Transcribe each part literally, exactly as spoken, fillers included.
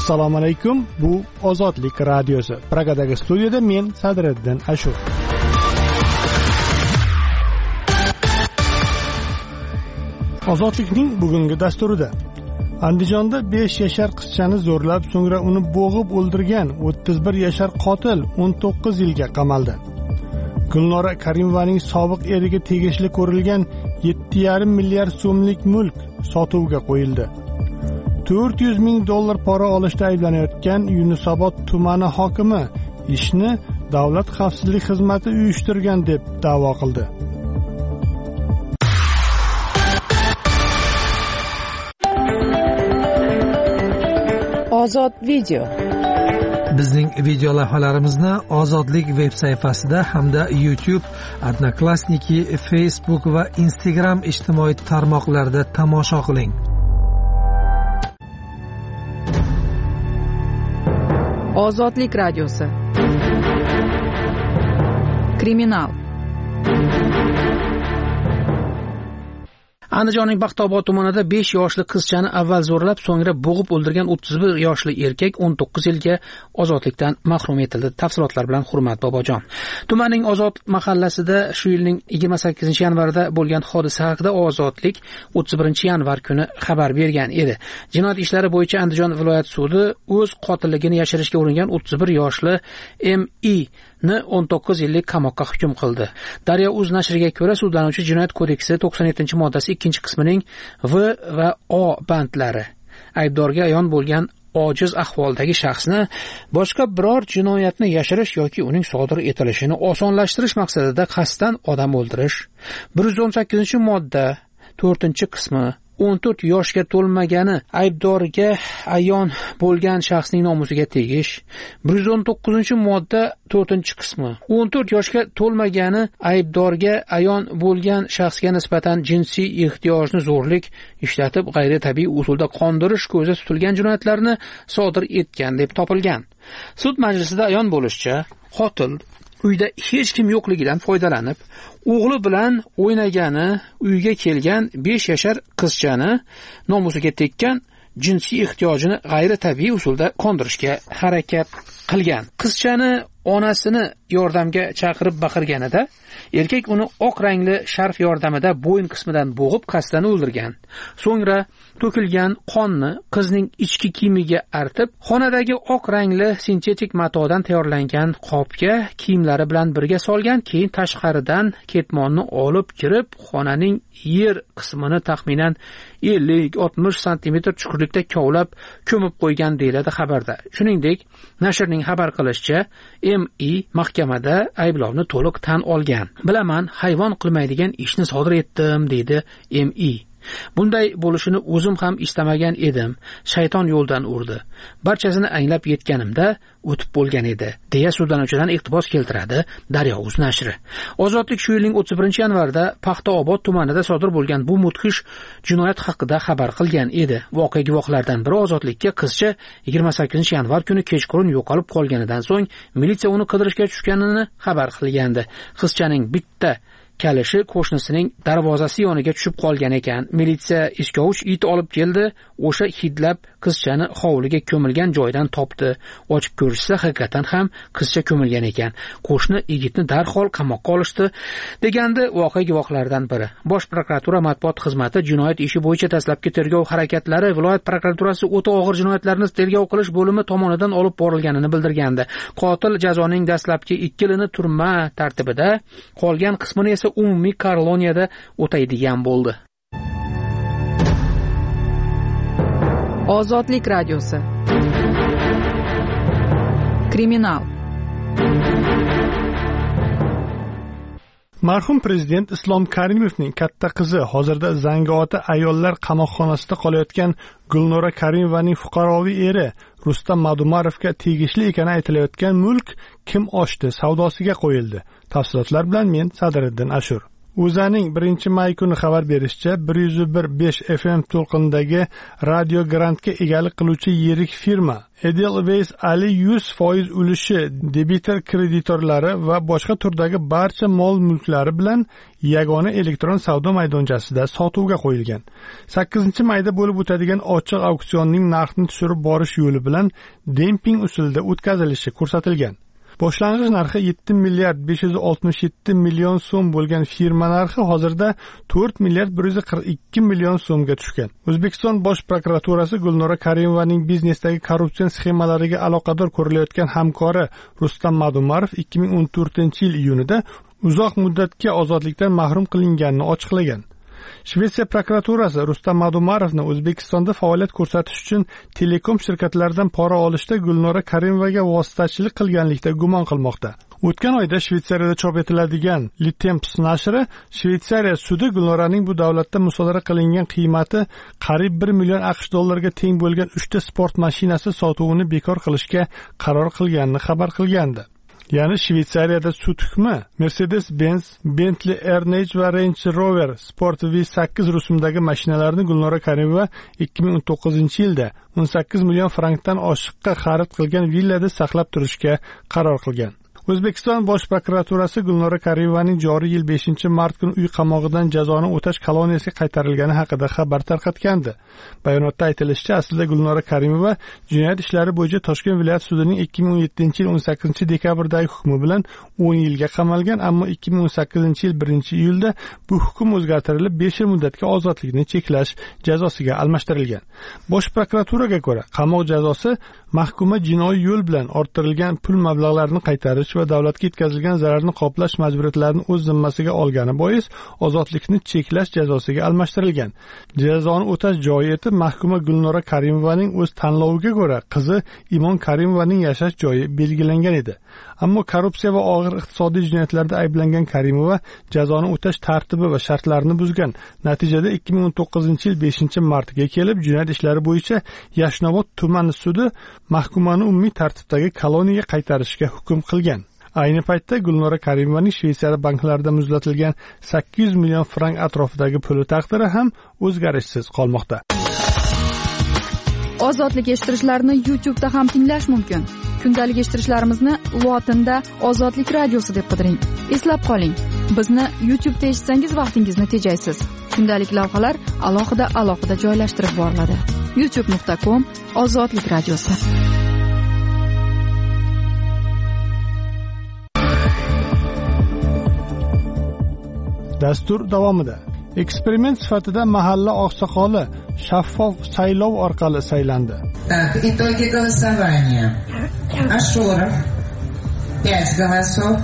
Assalomu alaykum. Bu Ozodlik radiosi. Pragadagi studiyada men Sadriddin Ashur. Ozodlikning bugungi dasturida Andijonda besh yashar qizchani zo'rlab, so'ngra uni bo'g'ib o'ldirgan o'ttiz bir yashar qotil o'n to'qqiz yilga qamaldi. Gulnora Karimovaning sobiq eriga tegishli ko'rilgan yetti yarim milliard so'mlik mulk sotuvga qo'yildi. to'rt yuz ming dollar pora olishda ayblanayotgan Yunusobod tumani hokimi ishni Davlat xavfsizlik xizmati uyushtirgan deb da'vo qildi. Ozod video. Bizning video lavhalarimizni Ozodlik veb sayfasida hamda YouTube, Odnoklassniki, Facebook va Instagram ijtimoiy tarmoqlarida tomosha qiling. Ozodlik radiosi. Kriminal. Andijonning Baxtobod tumanida besh yoshli qizchani avval zo'rlab, so'ngra bo'g'ib o'ldirgan o'ttiz bir yoshli erkak o'n to'qqiz yilga ozodlikdan mahrum etildi. Tafsilotlar bilan Hurmat Bobojon. Tumanning Ozod mahallasida shu yilning yigirma sakkizinchi yanvarida bo'lgan hodisa haqida Ozodlik o'ttiz birinchi yanvar kuni xabar bergan edi. Jinoyat ishlari bo'yicha Andijon viloyat sudi o'z qotilligini yashirishga uringan o'ttiz bir yoshli M I ni o'n to'qqiz yillik qamoqqa hukm qildi. Daryo.uz nashriga ko'ra, sudlanuvchi Jinoyat kodeksi to'qson yettinchi moddasi ikkinchi qismining V va O bandlari aybdorga ayon bo'lgan ojiz ahvoldagi shaxsni boshqa biror jinoyatni yashirish yoki uning sodir etilishini osonlashtirish maqsadida qasddan odam o'ldirish, bir yuz o'n sakkizinchi modda to'rtinchi qismi o'n to'rt yoshga to'lmagani aybdorga ayon bo'lgan shaxsning nomusiga tegish, bir yuz o'n to'qqizinchi modda to'rtinchi qismi o'n to'rt yoshga to'lmagani aybdorga ayon bo'lgan shaxsga nisbatan jinsiy ehtiyojni zo'rlik ishlatib g'ayritabiiy usulda qondirish ko'zda tutilgan jinoyatlarni sodir etgan deb topilgan. Sud majlisida ayon bo'lishicha, qotil uyda hech kim yo'qligidan foydalanib, o'g'li bilan o'ynagani uyga kelgan besh yashar qizchani nomusiga tekkan, jinsiy ehtiyojini g'ayritabiiy usulda qondirishga harakat qilgan. Qizchani onasini yordamga chaqirib baqirganida erkak uni oq rangli sharf yordamida bo'yin qismidan bo'g'ib qasddan o'ldirgan. So'ngra to'kilgan qonni qizning ichki kiyimiga artib, xonadagi oq rangli sintetik matodan tayyorlangan qopga kiyimlari bilan birga solgan, keyin tashqaridan ketmonni olib kirib, xonaning yer qismini taxminan ellik oltmish santimetr chuqurlikda kovlab ko'mib qo'ygan deyiladi xabarda. Shuningdek, nashrning xabar qilishicha, M I mahkamada ayblovni to'liq tan olgan. Bilaman, hayvon qilmaydigan ishni sodir etdim, deydi M I. Bunday bo'lishini o'zim ham istamagan edim. Shayton yo'ldan urdi. Barchasini anglab yetganimda o'tib bo'lgan edi, deya sudlanuvchidan iqtibos keltiradi Daryo.uz nashri. Ozodlik shu yilning o'ttiz birinchi yanvarida Paxtaobod tumanida sodir bo'lgan bu mudhish jinoyat haqida xabar qilgan edi. Voqea guvohlaridan biri Ozodlikka qizcha yigirma sakkizinchi yanvar kuni kechqurun yo'qolib qolganidan so'ng militsiya uni qidirishga tushganini xabar qilgandi. Qizchaning bitta kalishi qo'shnisining darvozasi yoniga tushib qolgan ekan. Militsiya iskovuch it olib keldi, o'sha hidlab qizchani hovliga ko'milgan joydan topdi. Ochib ko'rishsa, haqiqatan ham qizcha ko'milgan ekan. Qo'shni yigitni darhol qamoqqa olishdi, degandi voqea guvohlaridan biri. Bosh prokuratura matbuot xizmati jinoyat ishi bo'yicha dastlabki tergov harakatlari viloyat prokuraturasi o'ta og'ir jinoyatlarni tergov qilish bo'limi tomonidan olib borilganini bildirgandi. Qotil jazoning dastlabki ikki yilini turma tartibida, qolgan qismini esa umumiy koloniyada o'taydigan bo'ldi. Ozodlik radiosi. Kriminal. Marhum prezident Islom Karimovning katta qizi hozirda Zangiota ayollar qamoqxonasida qolayotgan Gulnora Karimovaning fuqaroviy eri Rustam Madumarovga tegishli ekani aytilayotgan mulk kim ochdi savdosiga qo'yildi. Tafsilotlar bilan men Sadriddin Ashur. o'zaning birinchi may kuni xabar berishicha, bir yuz bir nuqta besh F M to'lqinidagi Radio Grantga egalik qiluvchi yirik firma Edelweiss Ali yuz foiz ulushi debitor kreditorlari va boshqa turdagi barcha mol-mulklari bilan yagona elektron savdo maydonchasida sotuvga qo'yilgan. sakkizinchi mayda bo'lib o'tadigan ochiq auksionning narxni tushirib borish yo'li bilan demping usulida o'tkazilishi ko'rsatilgan. Boshlang'ich narxi yetti milliard besh yuz oltmish yetti million so'm bo'lgan firma narxi hozirda to'rt milliard bir yuz qirq ikki million so'mga tushgan. O'zbekiston Bosh prokuraturasi Gulnora Karimovaning biznesdagi korrupsiya sxemalariga aloqador ko'rilayotgan hamkori Rustam Madumarov ikki ming o'n to'rtinchi yil iyunida uzoq muddatga ozodlikdan mahrum qilinganini ochiqlagan. Shvetsiya prokuraturasi Rustam Madumarovni O'zbekistonda faoliyat ko'rsatish uchun telekom shirkatlaridan pora olishda Gulnora Karimovaga vositachilik qilganlikda gumon qilmoqda. O'tgan oyda Shvetsariyada chop etiladigan Le Temps nashri Shvetsariya sudi Gulnoraning bu davlatda musodara qilingan qiymati qariyb bir million AQSh dollariga teng bo'lgan uchta sport mashinasi sotuvini bekor qilishga qaror qilganini xabar qilgandi. Ya'ni Shvetsariyada sud hukmi Mercedes-Benz, Bentley Ernage va Range Rover Sport V sakkiz rusumdagi mashinalarni Gulnora Karimova ikki ming o'n to'qqizinchi yilda o'n sakkiz million frankdan oshiqqa xarid qilgan villada saqlab turishga qaror qilgan. O'zbekiston Bosh prokuraturasi Gulnora Karimovaning joriy yil beshinchi mart kuni uy qamog'idan jazoni o'tash koloniyasiga qaytarilgani haqida xabar tarqatgandi. Bayonotda aytilishicha, aslida Gulnora Karimova jinoyat ishlari bo'yicha Toshkent viloyat sudining ikki ming o'n yettinchi yil o'n sakkizinchi dekabrdagi hukmi bilan o'n yilga qamalgan, ammo ikki ming o'n sakkizinchi yil birinchi iyulda bu hukm o'zgartirilib besh yil muddatga ozodlikni cheklash jazosiga almashtirilgan. Bosh prokuraturaga ko'ra, qamoq jazosi mahkuma jinoiy yo'l bilan orttirilgan pul mablag'larini qaytarish va davlatga yetkazilgan zararni qoplash majburiyatlarini o'z zimmasiga olgani bois ozodlikni cheklash jazosiga almashtirilgan. Jazoni o'tash joyi etib mahkuma Gulnora Karimovaning o'z tanloviga ko'ra qizi Imon Karimovaning yashash joyi belgilangan edi. Ammo korrupsiya va og'ir iqtisodiy jinoyatlarda ayblangan Karimova jazoni o'tash tartibi va shartlarini buzgan. Natijada ikki ming o'n to'qqizinchi yil beshinchi martga kelib jinoyat ishlari bo'yicha Yashnobod tumani sudi mahkumani umumiy tartibdagi koloniyaga qaytarishga hukm qilgan. Ayni paytda Gulnora Karimovaning Shveysariya banklarida muzlatilgan sakkiz yuz million frank atrofidagi puli taqdiri ham o'zgarishsiz qolmoqda. Ozodlik eshittirishlarni YouTube'da ham tinglash mumkin. Kundalik eshittirishlarimizni lotinda Ozodlik radiosi deb qidiring. Eslab qoling, bizni YouTube'da eshitsangiz vaqtingizni tejaysiz. Kundalik lavhalar alohida alohida joylashtirib boriladi. youtube nuqta com Ozodlik radiosi. Dastur davomida eksperiment sifatida mahalla oqsoqoli shaffof saylov orqali saylandi. Так, итоги голосования. Ашуров пять голосов.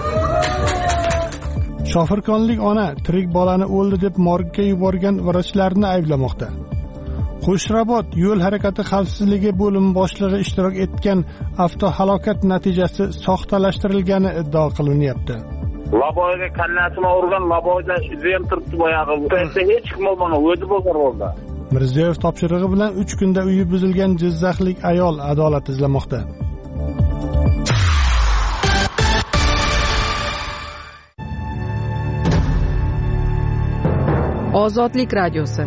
Shofirkonlik ona tirik bolani o'ldi deb morgga yuborgan vrachlarni ayblamoqda. Qo'shrabot yo'l harakati xavfsizligi bo'limi boshlig'i ishtirok etgan avtohalokat natijasi soxtalashtirilgani iddao qilinyapti. Laboyga kallasini urgan, laboyda izim turibdi boyag'i. O'taysa hech kim bo'lmadi, o'zi bo'lgan bo'ldi. Mirziyoyev topshirig'i bilan uch kunda uyi buzilgan jizzaxlik ayol adolat izlamoqda. Ozodlik radiosi.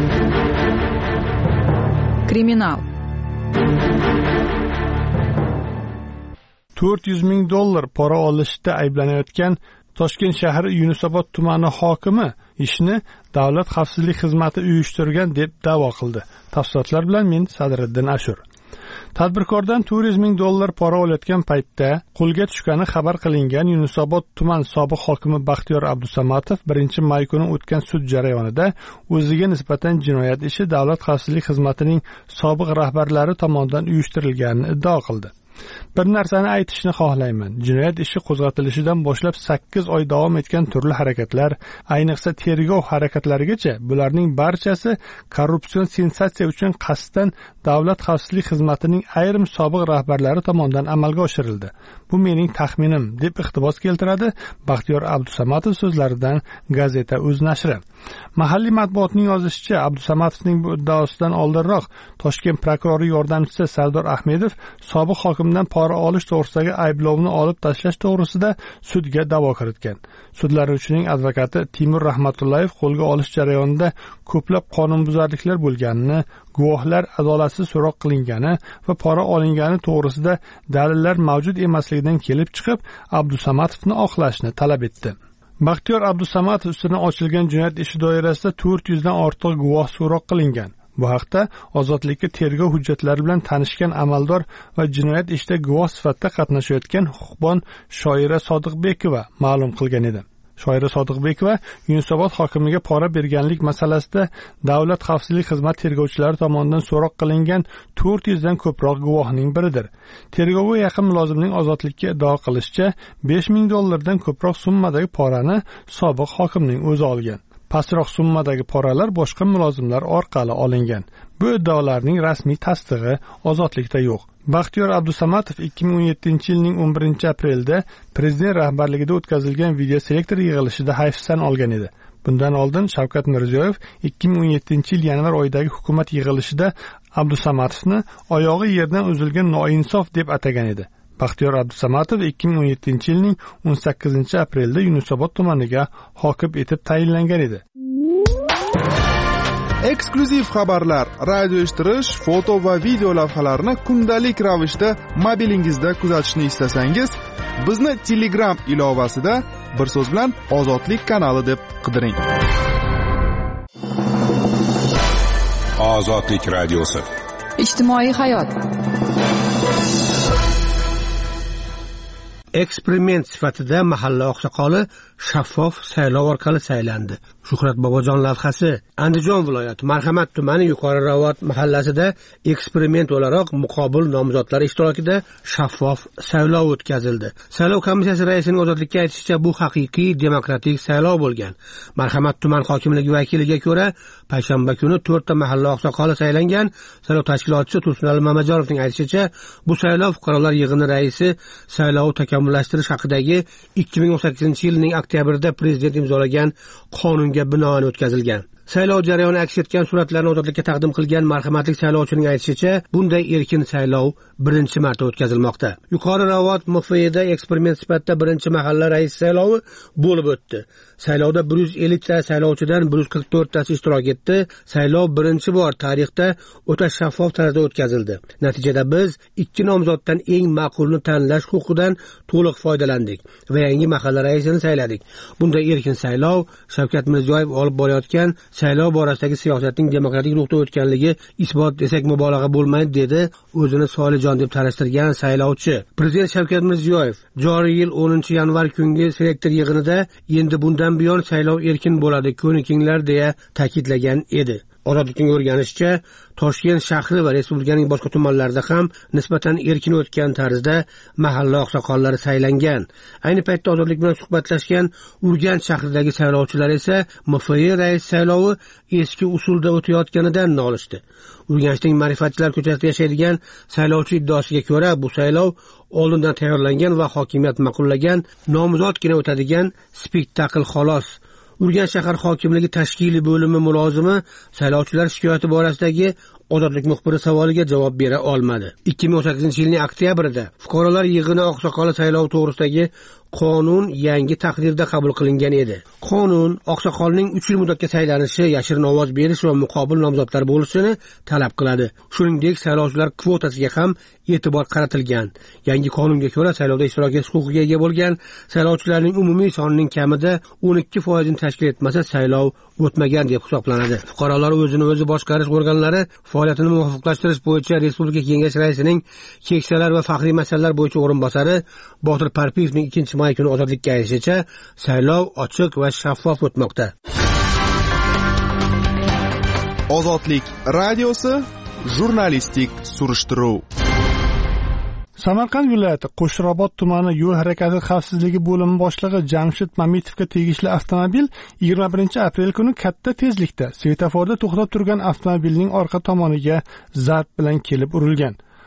Kriminal. to'rt yuz ming dollar pora olishda ayblanayotgan Toshkent shahri Yunusobod tumani hokimi ishni Davlat xavfsizlik xizmati uyushtirgan deb da'vo qildi. Tafsilotlar bilan men Sadriddin Ashur. Tadbirkordan to'rt yuz ming dollar pora olayotgan paytda qo'lga tushgani xabar qilingan Yunusobod tuman sobiq hokimi Baxtiyor Abdusamatov birinchi may kuni o'tgan sud jarayonida o'ziga nisbatan jinoyat ishi Davlat xavfsizlik xizmatining sobiq rahbarlari tomonidan uyushtirilganini iddao qildi. Bir narsani aytishni xohlayman. Jinoyat ishi qo'zg'atilishidan boshlab sakkiz oy davom etgan turli harakatlar, ayniqsa tergov harakatlarigacha bularning barchasi korrupsion sensatsiya uchun qasddan Davlat xavfsizlik xizmatining ayrim sobiq rahbarlari tomonidan amalga oshirildi. Bu mening taxminim, deb iqtibos keltiradi Baxtiyor Abdusamatov so'zlaridan gazeta O'z nashri. Mahalliy matbuotning yozishicha, Abdusamatovning bu iddaosidan oldinroq Toshkent prokurori yordamchisi Sardor Ahmedov sobiq hokim hokimdan pora olish to'g'risidagi ayblovni olib tashlash to'g'risida sudga da'vo kiritgan. Sudlanuvchining advokati Timur Rahmatullayev qo'lga olish jarayonida ko'plab qonunbuzarliklar bo'lganini, guvohlar adolatsiz so'roq qilingani va pora olingani to'g'risida dalillar mavjud emasligidan kelib chiqib, Abdusamatovni oqlashni talab etdi. Baxtiyor Abdusamatov ustidan ochilgan jinoyat ishi doirasida to'rt yuz dan ortiq guvoh so'roq qilingan. Bu haqda Ozodlikka tergov hujjatlari bilan tanishgan amaldor va jinoyat ishida guvoh sifatida qatnashayotgan huquqbon Shoira Sodiqbekova ma'lum qilgan edi. Shoira Sodiqbekova Yunusobod hokimiga pora berganlik masalasida Davlat xavfsizlik xizmati tergovchilari tomonidan so'roq qilingan to'rt yuz dan ko'proq guvohning biridir. Tergovga yaqin mulozimning Ozodlikka iddao qilishicha, besh ming dollardan ko'proq summadagi porani sobiq hokimning o'zi olgan. Pastroq summadagi poralar boshqa mulozimlar orqali olingan. Bu iddaolarning rasmiy tasdig'i Ozodlikda yo'q. Baxtiyor Abdusamatov ikki ming o'n yettinchi yilning o'n birinchi aprelda prezident rahbarligida o'tkazilgan videoselektor yig'ilishida hayfsan olgan edi. Bundan oldin Shavkat Mirziyoyev ikki ming o'n yettinchi yil yanvar oyidagi hukumat yig'ilishida Abdusamatovni oyog'i yerdan uzilgan noinsof deb atagan edi. Baxtiyor Abdusamatov ikki ming o'n yettinchi yilning o'n sakkizinchi aprelda Yunusobod tumaniga hokim etib tayinlangan edi. Eksklyuziv xabarlar, radio eshittirish, foto va video lavhalarni kundalik ravishda mobilingizda kuzatishni istasangiz, bizni Telegram ilovasida bir so'z bilan Ozodlik kanali deb qidiring. Ozodlik radiosi. Ijtimoiy hayot. Eksperiment sifatida mahalla oqsoqoli shaffof saylov orqali saylandi. Shuhrat Bobojon lavhasi. Andijon viloyati Marhamat tumani Yuqori Ravot mahallasida eksperiment o'laroq muqobil nomzodlar ishtirokida shaffof saylov o'tkazildi. Saylov komissiyasi raisining Ozodlikka aytishicha, bu haqiqiy demokratik saylov bo'lgan. Marhamat tuman hokimligi vakiliga ko'ra, payshanba kuni to'rtta mahalla oqsoqoli saylangan. Saylov tashkilotchisi Tursunali Mamajonovning aytishicha, bu saylov fuqarolar yig'ini raisi saylov takomillashtirish haqidagi ikki ming o'n sakkizinchi yilning oktyabrida prezident imzolagan qonunga binoan o'tkazilgan. Saylov jarayoni aks etgan suratlarni Ozodlikka taqdim qilgan marhamatli saylovchining aytishicha, bunday erkin saylov birinchi marta o'tkazilmoqda. Yuqori Ravot M F E'da eksperiment sifatida birinchi mahalla rais saylovi bo'lib o'tdi. Saylovda bir yuz ellik ta saylovchidan bir yuz qirq to'rt tasi ishtirok etdi. Saylov birinchi bor tarixda o'ta shaffof tarzda o'tkazildi. Natijada biz ikki nomzoddan eng ma'qulni tanlash huquqidan to'liq foydalandik va yangi mahalla raisini sayladik. Bunday erkin saylov Shavkat Mirziyoyev olib borayotgan saylov borasidagi siyosatning demokratik ruhda o'tganligi isbot desak mubolag'a bo'lmaydi, dedi o'zini Solijon deb tanishtirgan saylovchi. Prezident Shavkat Mirziyoyev joriy yil o'ninchi yanvar kungi selektor yig'inida endi bundan buyon saylov erkin bo'ladi, ko'nikinglar deya ta'kidlagan edi. Ozodlikning o'rganishicha, Toshkent shahri va respublikaning boshqa tumanlarida ham nisbatan erkin o'tgan tarzda mahalla oqsoqollari saylangan. Ayni paytda Ozodlik bilan suhbatlashgan Urganch shahridagi saylovchilar esa M F E rais saylovi eski usulda o'tayotganidan nolishdi. Urganchning Ma'rifatchilar ko'chasida yashaydigan saylovchi iddaosiga ko'ra, bu saylov oldindan tayyorlangan va hokimiyat ma'qullagan nomzodgina o'tadigan spektakl xolos. Urganch shahar hokimligi tashkiliy bo'limi mulozimi saylovchilar shikoyati borasidagi Ozodlik muxbiri savoliga javob bera olmadi. ikki ming o'n sakkizinchi yilning oktyabrida fuqarolar yig'ini oqsoqoli saylov to'g'risidagi qonun yangi taqdirda qabul qilingan edi. Qonun oqsoqolning uch yil muddatga saylanishi, yashirin ovoz berish va muqobil nomzodlar bo'lishini talab qiladi. Shuningdek, saylovchilar kvotasiga ham e'tibor qaratilgan. Yangi qonunga ko'ra, saylovda ishtirok etish huquqiga ega bo'lgan saylovchilarning umumiy sonining kamida o'n ikki foiz ni tashkil etmasa saylov o'tmagan deb hisoblanadi. Fuqarolar o'zini o'zi boshqarish organlari faoliyatini muvofiqlashtirish bo'yicha Respublika Kengash raisining keksalar va faxriy masalalar bo'yicha o'rinbosari Botir Parpiyevning ikkinchi may kuni Ozodlikka aytishicha, saylov ochiq va shaffof o'tmoqda. Ozodlik radiosi jurnalistik surishtiruv. Samarqand viloyati Qo'shrobod tumani yo'l harakati xavfsizligi bo'limi boshlig'i Jamshid Mamitovga tegishli avtomobil yigirma birinchi aprel kuni katta tezlikda svetoforda to'xtab turgan avtomobilning orqa tomoniga zarb bilan kelib urilgan.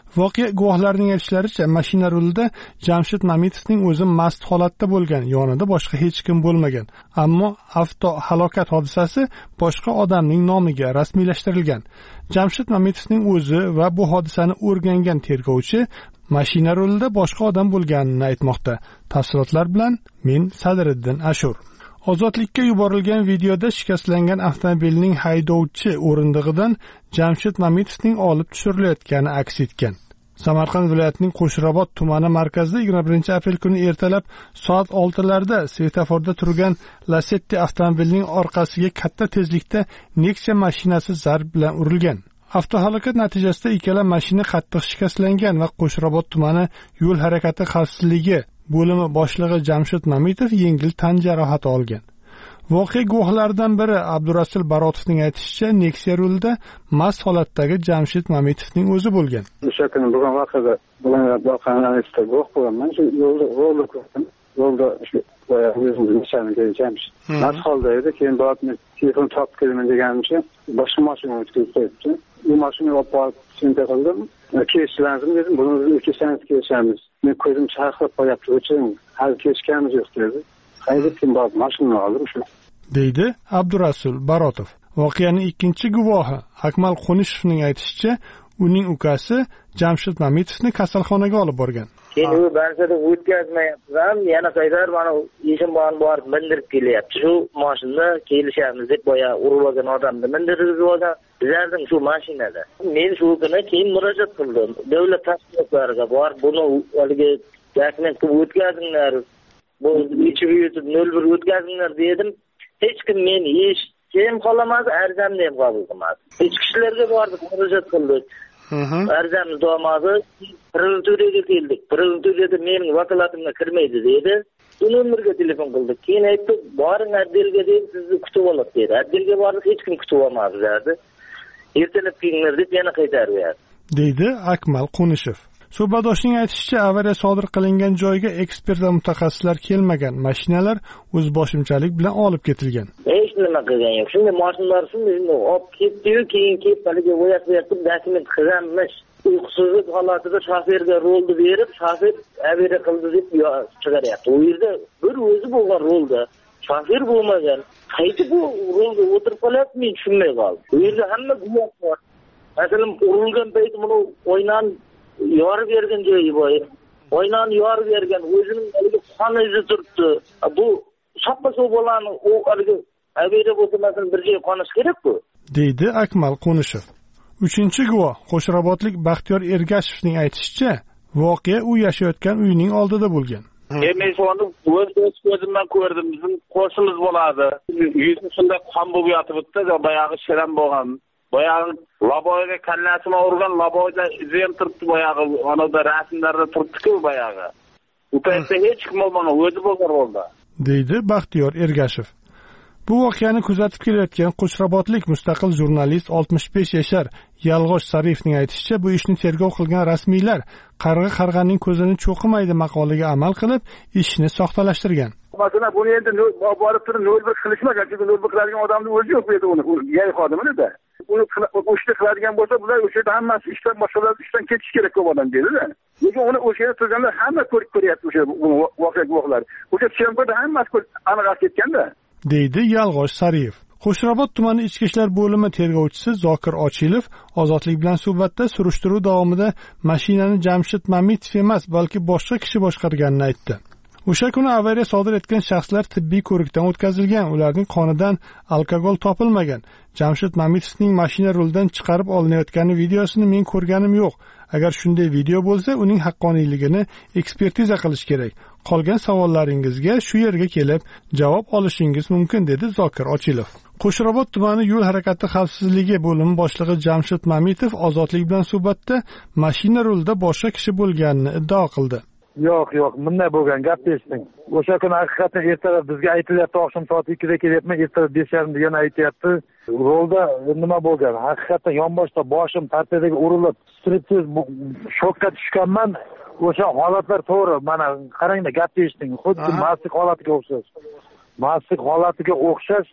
Voqea guvohlarining aytishlaricha, mashina rulida Jamshid Mamitovning o'zi mast holatda bo'lgan, yonida boshqa hech kim bo'lmagan. Ammo avtohalokat hodisasi boshqa odamning nomiga rasmiylashtirilgan. Jamshid Mamitovning o'zi va bu hodisani o'rgangan tergovchi mashina rulida boshqa odam bo'lganini aytmoqda. Tafsilotlar bilan men Sadriddin Ashur. Ozodlikka yuborilgan videoda shikastlangan avtomobilning haydovchi o'rindig'idan Jamshid Mamitovning olib tushirilayotgani aks etgan. Samarqand viloyatining Qo'shrabot tumani markazida yigirma birinchi aprel kuni ertalab soat oltilarda svetoforda turgan Lacetti avtomobilining orqasiga katta tezlikda Nexia mashinasi zarb bilan urilgan. Avtohalokat natijasida ikkala mashina qattiq shikastlangan va Qo'shrabot tumani yo'l harakati xavfsizligi bo'limi boshlig'i Jamshid Mamitov yengil tan jarohati olgan. Voqea guvohlaridan biri Abdurasul Barotovning aytishicha, Nexia rulida mast holatdagi Jamshid Mamitovning o'zi bo'lgan. O'sha kuni bo'lgan voqeada bilan voqeani guvoh bo'laman. Shu yo'lda yo'lda ko'rdim. Yo'lda shu o'zimizning nishonaga Jamshid mast holda edi. Keyin borib telefon topib kelaman deganimcha, boshqa mashina o'tkazib qo'yibdi. Bu mashinaga olib borib sinta qildim. Kechish lazım dedim. Buni o'tkazsangiz kelishamiz. Men ko'zim chaqirib qo'yapti uchun hali kechganimiz yo'q dedi. Haydab kim borib mashinani oldim shu. deydi Abdurasul Barotov. Voqeaning ikkinchi guvohi Akmal Qonishevning aytishicha, uning ukasi Jamshid Mamitovni kasalxonaga olib borgan. Keyin u bansada o'tkazmayapman, yana qaydar mana ishim bilan borib mindirib kelyapti. Shu mashinada kelishamiz deb boya urilgan odamni mindirib olgan. Bizlarning shu mashinada. Men shu kuni keyin murojaat qildim. Davlat tashkilotlariga bor, buni haligi dokument qilib o'tkazinglar. Bu ichib yutib nol bir o'tkazinglar dedim. Hech kim meni eshitib qolamadi, arzamni ham qabul qilmadi. Ichki ishlarga bordik, murojaat qildik. Arzamni domadi, prokuraturga keldik. Prokuraturada mening vakolatimga kirmaydi dedi. Nomerga telefon qildik. Keyin aytdi, boring Addelga deb sizni kutib oladi dedi. Addelga bordik, hech kim kutib olmadi dedi. Ertalab kelinglar deb yana qaytarib berdi, deydi Akmal Qonishev. Suhbatdoshning aytishicha, avariya sodir qilingan joyga ekspert va mutaxassislar kelmagan. Mashinalar o'z boshimchalik bilan olib ketilgan. Hech nima qilgan yo'q. Shunday mashinalar shunday olib ketdi-yu, keyin kelib haliga bo'yab-bo'yab dokument qilganmish. Uyqusizlik holatida shoferga rolni berib, shofer avariya qildi deb chiqaryapti. U yerda bir o'zi bo'lgan rolda shofer bo'lmagan. Qaysi bu rolga o'tirib qolyapti, men tushunmay qoldim. U yerda hamma guvoh bor. Masalan, urilgan payti buni o'ynan yorib bergan joyi bor. O'ynan yorib bergan, o'zining haligi qon izi turibdi. Bu soppa-sov bo'lani u haligi avariya bo'lsa masalan bir joy qonish kerak-ku, deydi Akmal Qonishev. Uchinchi guvoh Qo'shrabotlik Baxtiyor Ergashevning aytishicha, voqea u yashayotgan uyning oldida bo'lgan. Men shuni o'z ko'zimdan ko'rdim. Bizim qo'shimiz bo'ladi. Yuzi shunday qon bo'lib yotibdi, boyag'i shirin bo'lgan. Boyag'i laboyga kallasini urgan, laboyda izi ham turibdi, boyag'i onada rasmlarda turibdi-ku boyag'i. U paytda hech kim bo'lmagan, o'zi bo'lgan rolda, deydi Baxtiyor Ergashev. Bu voqeani kuzatib kelayotgan Qo'shrabotlik mustaqil jurnalist oltmish besh yashar Yalg'och Sarifning aytishicha, bu ishni tergov qilgan rasmiylar qarg'a qarg'aning ko'zini cho'qimaydi maqoliga amal qilib, ishni soxtalashtirgan. Masalan, buni endi borib turib nol bir qilishmagan, chunki nol bir qiladigan odamning o'zi yo'q edi uni, yay xodimida. Uni o'shda qiladigan bo'lsa, bular o'sha yerda hammasi ishdan boshqalar ishdan ketish kerak ko'p odam dedi-da. Lekin uni o'sha yerda turganlar hamma ko'rib ko'ryapti o'sha voqea guvohlari. O'sha Chemkoda hammasi aniq ketganda, deydi Yalg'och Sariyev. Qo'shrabot tumani ichki ishlar bo'limi tergovchisi Zokir Ochilov Ozodlik bilan suhbatda surishtiruv davomida mashinani Jamshid Mamitov emas, balki boshqa kishi boshqarganini aytdi. O'sha kuni avariya sodir etgan shaxslar tibbiy ko'rikdan o'tkazilgan, ularning qonidan alkogol topilmagan. Jamshid Mamitovning mashina rulidan chiqarib olinayotgani videosini men ko'rganim yo'q. Agar shunday video bo'lsa, uning haqqoniyligini ekspertiza qilish kerak. Qolgan savollaringizga shu yerga kelib javob olishingiz mumkin, dedi Zokir Ochilov. Qo'shrabot tumani yo'l harakati xavfsizligi bo'limi boshlig'i Jamshid Mamitov Ozodlik bilan suhbatda mashina rulida boshqa kishi bo'lganini iddao qildi. Yo'q, yo'q, bunday bo'lgan gap eshitding. O'sha kuni haqiqatan ertalab bizga aytilyapti, oqshom soat ikkida kelyapman, ertalab besh yarimda yana aytyapti. Rolda nima bo'lgan? Haqiqatan yonboshda boshim tartibiga urilib, striptiz shokka tushganman. O'sha holatlar to'g'ri. Mana qarangda gap eshitding. Xuddi mastlik holatiga o'xshash. Mastlik holatiga o'xshash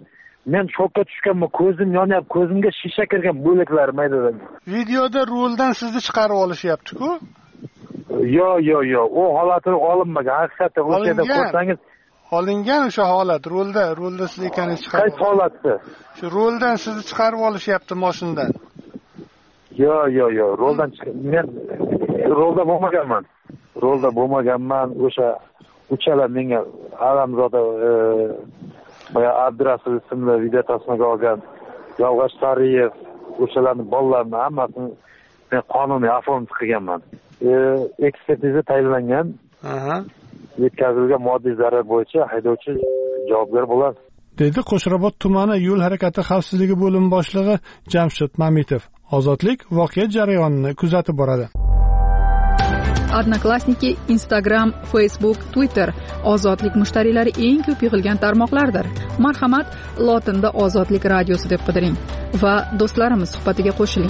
men shokka tushganman, ko'zim yonyapti, ko'zimga shisha kirgan bo'laklar maydadan. Videoda roldan sizni chiqarib olishyapti-ku? Yo, yo, yo, u holatini olinmagan. Haqiqatan o'sha yerda ko'rsangiz, olingan o'sha holat, rolda, rolda siz ekaningiz chiqarib. Qaysi holatda? Shu roldan sizni chiqarib olishyapti mashinadan. Yo, yo, yo, roldan men rolda bo'lmaganman. Rolda bo'lmaganman. O'sha uchalar menga Alamzoda boya Abdurasul ismli video tasmaga olgan Yog'och Sariyev, o'shalarni bolalarni hammasini men qonuniy oformlik qilganman. Ekspertiza tayinlangan. Aha. Yetkazilgan moddiy zarar bo'yicha haydovchi javobgar bo'ladi, dedi Qo'shrabot tumani yo'l harakati xavfsizligi bo'limi boshlig'i Jamshid Mamitov. Ozodlik voqea jarayonini kuzatib boradi. Odnoklassniki, Instagram, Facebook, Twitter Ozodlik mushtariylari eng ko'p yig'ilgan tarmoqlardir. Marhamat, lotinda Ozodlik radiosi deb qidiring va do'stlarimiz suhbatiga qo'shiling.